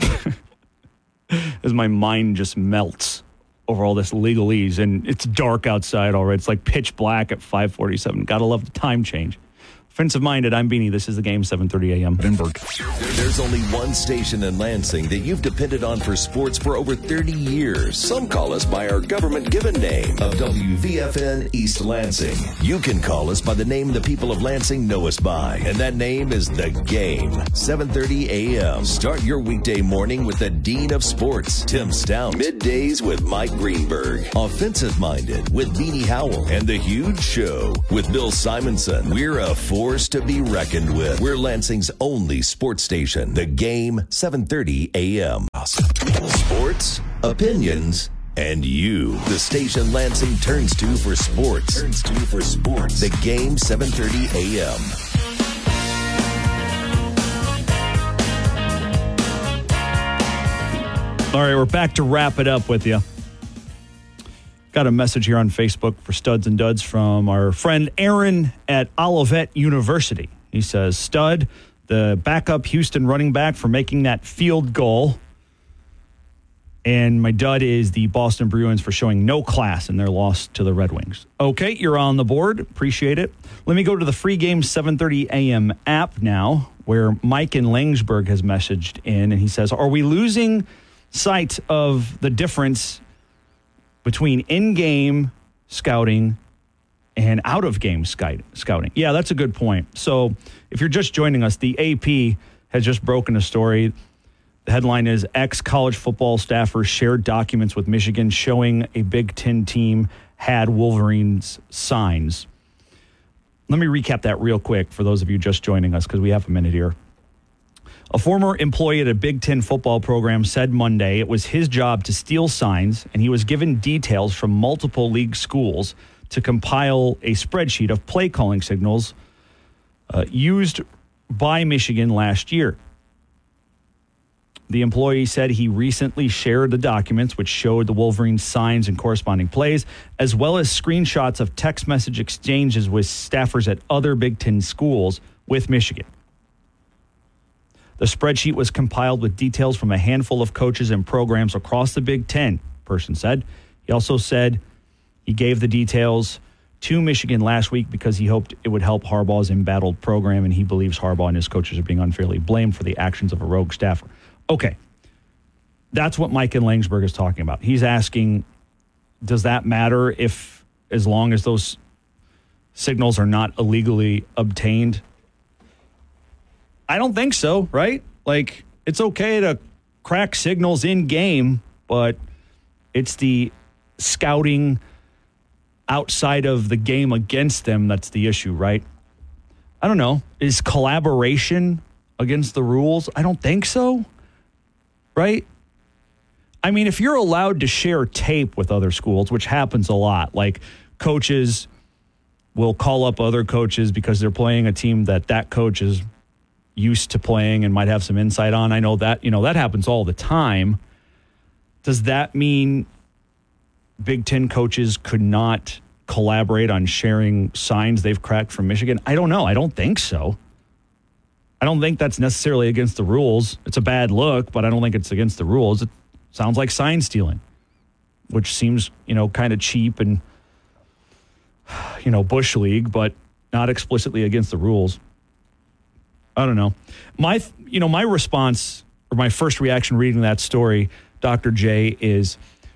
As my mind just melts over all this legalese, and it's dark outside already. It's like pitch black at five forty-seven. Gotta love the time change. Offensive Minded, I'm Beanie. This is the Game, seven thirty a.m. Edinburgh. There's only one station in Lansing that you've depended on for sports for over thirty years. Some call us by our government-given name of W V F N East Lansing. You can call us by the name the people of Lansing know us by, and that name is The Game, seven thirty a.m. Start your weekday morning with the Dean of Sports, Tim Stout. Middays with Mike Greenberg. Offensive Minded with Beanie Howell. And The Huge Show with Bill Simonson. We're a force to be reckoned with. We're Lansing's only sports station. The Game, seven thirty a.m. Sports, opinions, and you. The station Lansing turns to for sports. Turns to for sports. The Game, seven thirty a.m. All right, we're back to wrap it up with you. Got a message here on Facebook for Studs and Duds from our friend Aaron at Olivet University. He says, Stud, the backup Houston running back for making that field goal And my dud is the Boston Bruins for showing no class in their loss to the Red Wings. Okay, you're on the board. Appreciate it. Let me go to the free game seven thirty a.m. app now, where Mike in Langsburg has messaged in, and he says, are we losing sight of the difference between in-game scouting and out-of-game scouting? Yeah, that's a good point. So if you're just joining us, the A P has just broken a story. The headline is ex-college football staffers shared documents with Michigan showing a Big Ten team had Wolverines signs. Let me recap that real quick for those of you just joining us because we have a minute here. A former employee at a Big Ten football program said Monday it was his job to steal signs, and he was given details from multiple league schools to compile a spreadsheet of play calling signals uh, used by Michigan last year. The employee said he recently shared the documents which showed the Wolverines' signs and corresponding plays, as well as screenshots of text message exchanges with staffers at other Big Ten schools with Michigan. The spreadsheet was compiled with details from a handful of coaches and programs across the Big Ten, person said. He also said he gave the details to Michigan last week because he hoped it would help Harbaugh's embattled program, and he believes Harbaugh and his coaches are being unfairly blamed for the actions of a rogue staffer. Okay, that's what Mike in Langsburg is talking about. He's asking, does that matter if, as long as those signals are not illegally obtained? I don't think so, right? Like, it's okay to crack signals in game, but it's the scouting outside of the game against them that's the issue, right? I don't know. Is collaboration against the rules? I don't think so. Right? I mean, if you're allowed to share tape with other schools, which happens a lot, like coaches will call up other coaches because they're playing a team that that coach is used to playing and might have some insight on. I know that, you know, that happens all the time. Does that mean Big Ten coaches could not collaborate on sharing signs they've cracked from Michigan? I don't know. I don't think so. I don't think that's necessarily against the rules. It's a bad look, but I don't think it's against the rules. It sounds like sign stealing, which seems, you know, kind of cheap and, you know, Bush League, but not explicitly against the rules. I don't know. My, you know, my response or my first reaction reading that story, Doctor J, is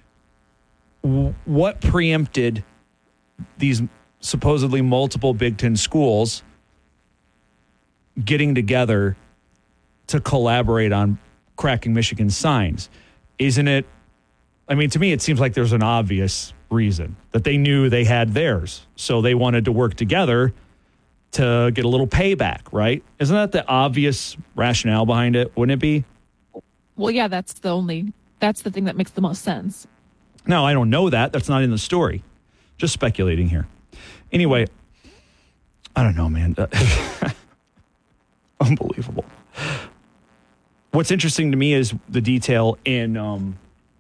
what preempted these supposedly multiple Big Ten schools getting together to collaborate on cracking Michigan's signs? Isn't it? I mean, to me, it seems like there's an obvious reason that they knew they had theirs. So they wanted to work together to get a little payback, right? Isn't that the obvious rationale behind it? Wouldn't it be? Well, yeah, that's the only, that's the thing that makes the most sense. No, I don't know that. That's not in the story. Just speculating here. Anyway, I don't know, man. Unbelievable. What's interesting to me is the detail in um,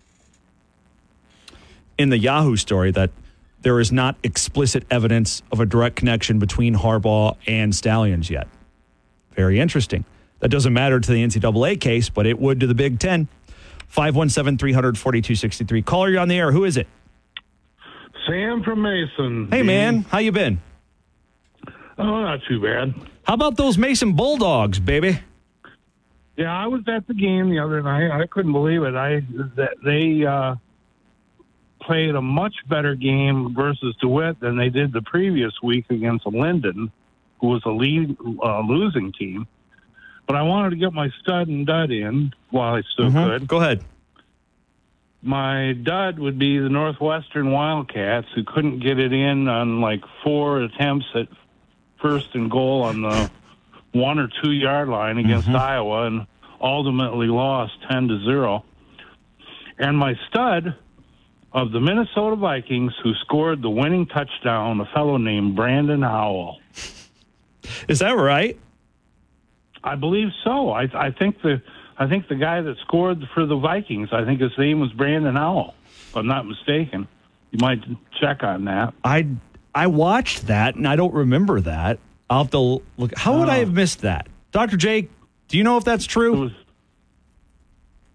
in the Yahoo story that there is not explicit evidence of a direct connection between Harbaugh and Stallions yet. Very interesting. That doesn't matter to the N C double A case, but it would to the Big Ten. five one seven, three hundred, forty-two sixty-three. Caller, you're on the air. Who is it? Sam from Mason. Hey, man. How you been? Oh, not too bad. How about those Mason Bulldogs, baby? Yeah, I was at the game the other night. I couldn't believe it. I that they uh, played a much better game versus DeWitt than they did the previous week against Linden, who was a lead uh, losing team. But I wanted to get my stud and dud in while I still mm-hmm. could. Go ahead. My dud would be the Northwestern Wildcats, who couldn't get it in on like four attempts at first and goal on the one or two yard line against mm-hmm. Iowa, and ultimately lost ten to zero. And my stud of the Minnesota Vikings, who scored the winning touchdown, a fellow named Brandon Howell. Is that right? I believe so. I, I think the I think the guy that scored for the Vikings, I think his name was Brandon Howell, if I'm not mistaken. You might check on that. I I watched that, and I don't remember that. I'll have to look. How would uh, I have missed that? Doctor J, do you know if that's true? Was,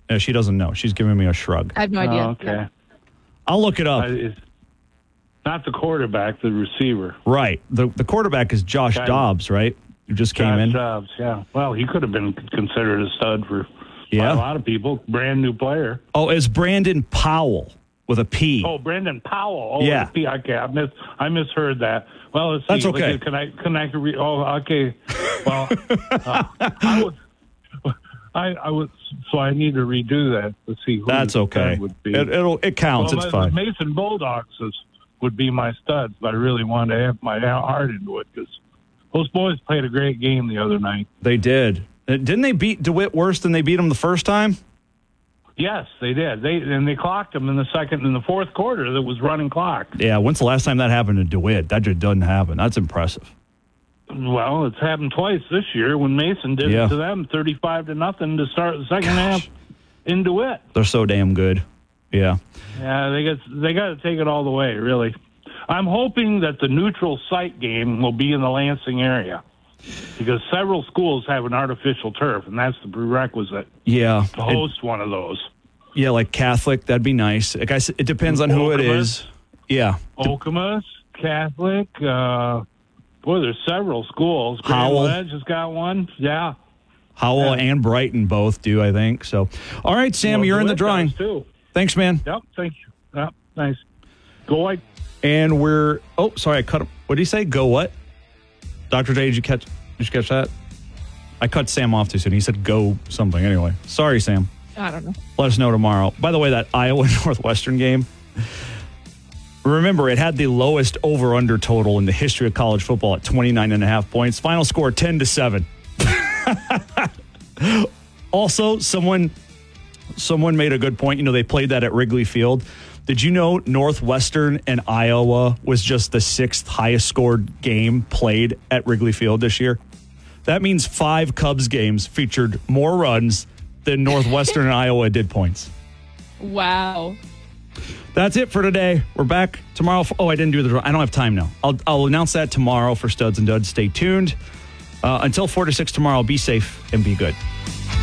Uh, she doesn't know. She's giving me a shrug. I have no idea. Oh, okay. Yeah. I'll look it up. Uh, it's not the quarterback, the receiver. Right. The the quarterback is Josh Guy- Dobbs, right? Who just came Josh in. Dobbs, yeah. Well, he could have been considered a stud for Yeah. a lot of people. Brand new player. Oh, it's Brandon Powell with a P. Oh, Brandon Powell. Oh, Yeah. P. Okay, I mis I misheard that. Well, let's see. That's okay. Can I can I re- Oh, okay. Well, uh, I would. I, I would. So I need to redo that to see who That's the okay. stud would be. It, it'll it counts. Well, it's my- fine. Mason Bulldogs is, would be my studs, but I really wanted to have my heart into it because those boys played a great game the other night. They did. Uh, Didn't they beat DeWitt worse than they beat him the first time? Yes, they did. They and they clocked them in the second and the fourth quarter. That was running clock. Yeah. When's the last time that happened to DeWitt? That just doesn't happen. That's impressive. Well, it's happened twice this year when Mason did Yeah. it to them, thirty-five to nothing to start the second half into it. They're so damn good. Yeah. Yeah, they got they got to take it all the way. Really, I'm hoping that the neutral site game will be in the Lansing area because several schools have an artificial turf, and that's the prerequisite Yeah. to It- host one of those. yeah, like Catholic, that'd be nice. Like I said, it depends on who it Okemos. is. Yeah. Okemos, Catholic. Uh, boy, there's several schools. Grand Howell. Ledge has got one. Yeah. Howell and Brighton both do, I think. So, all right, Sam, Well, you're in the DeWitt drawing. does, too. Thanks, man. Yep. Thank you. Yep. Nice. Go White. And we're oh, sorry, I cut him. What did he say? Go what? Doctor J, did you catch? Did you catch that? I cut Sam off too soon. He said go something. Anyway, sorry, Sam. I don't know. Let us know tomorrow. By the way, that Iowa Northwestern game. Remember, it had the lowest over-under total in the history of college football at twenty-nine and a half points. Final score ten to seven. Also, someone someone made a good point. You know, they played that at Wrigley Field. Did you know Northwestern and Iowa was just the sixth highest scored game played at Wrigley Field this year? That means five Cubs games featured more runs than Northwestern and Iowa did points. Wow. That's it for today. We're back tomorrow. For, oh, I didn't do the draw. I don't have time now. I'll, I'll announce that tomorrow for Studs and Duds. Stay tuned. Uh, until four to six tomorrow, be safe and be good.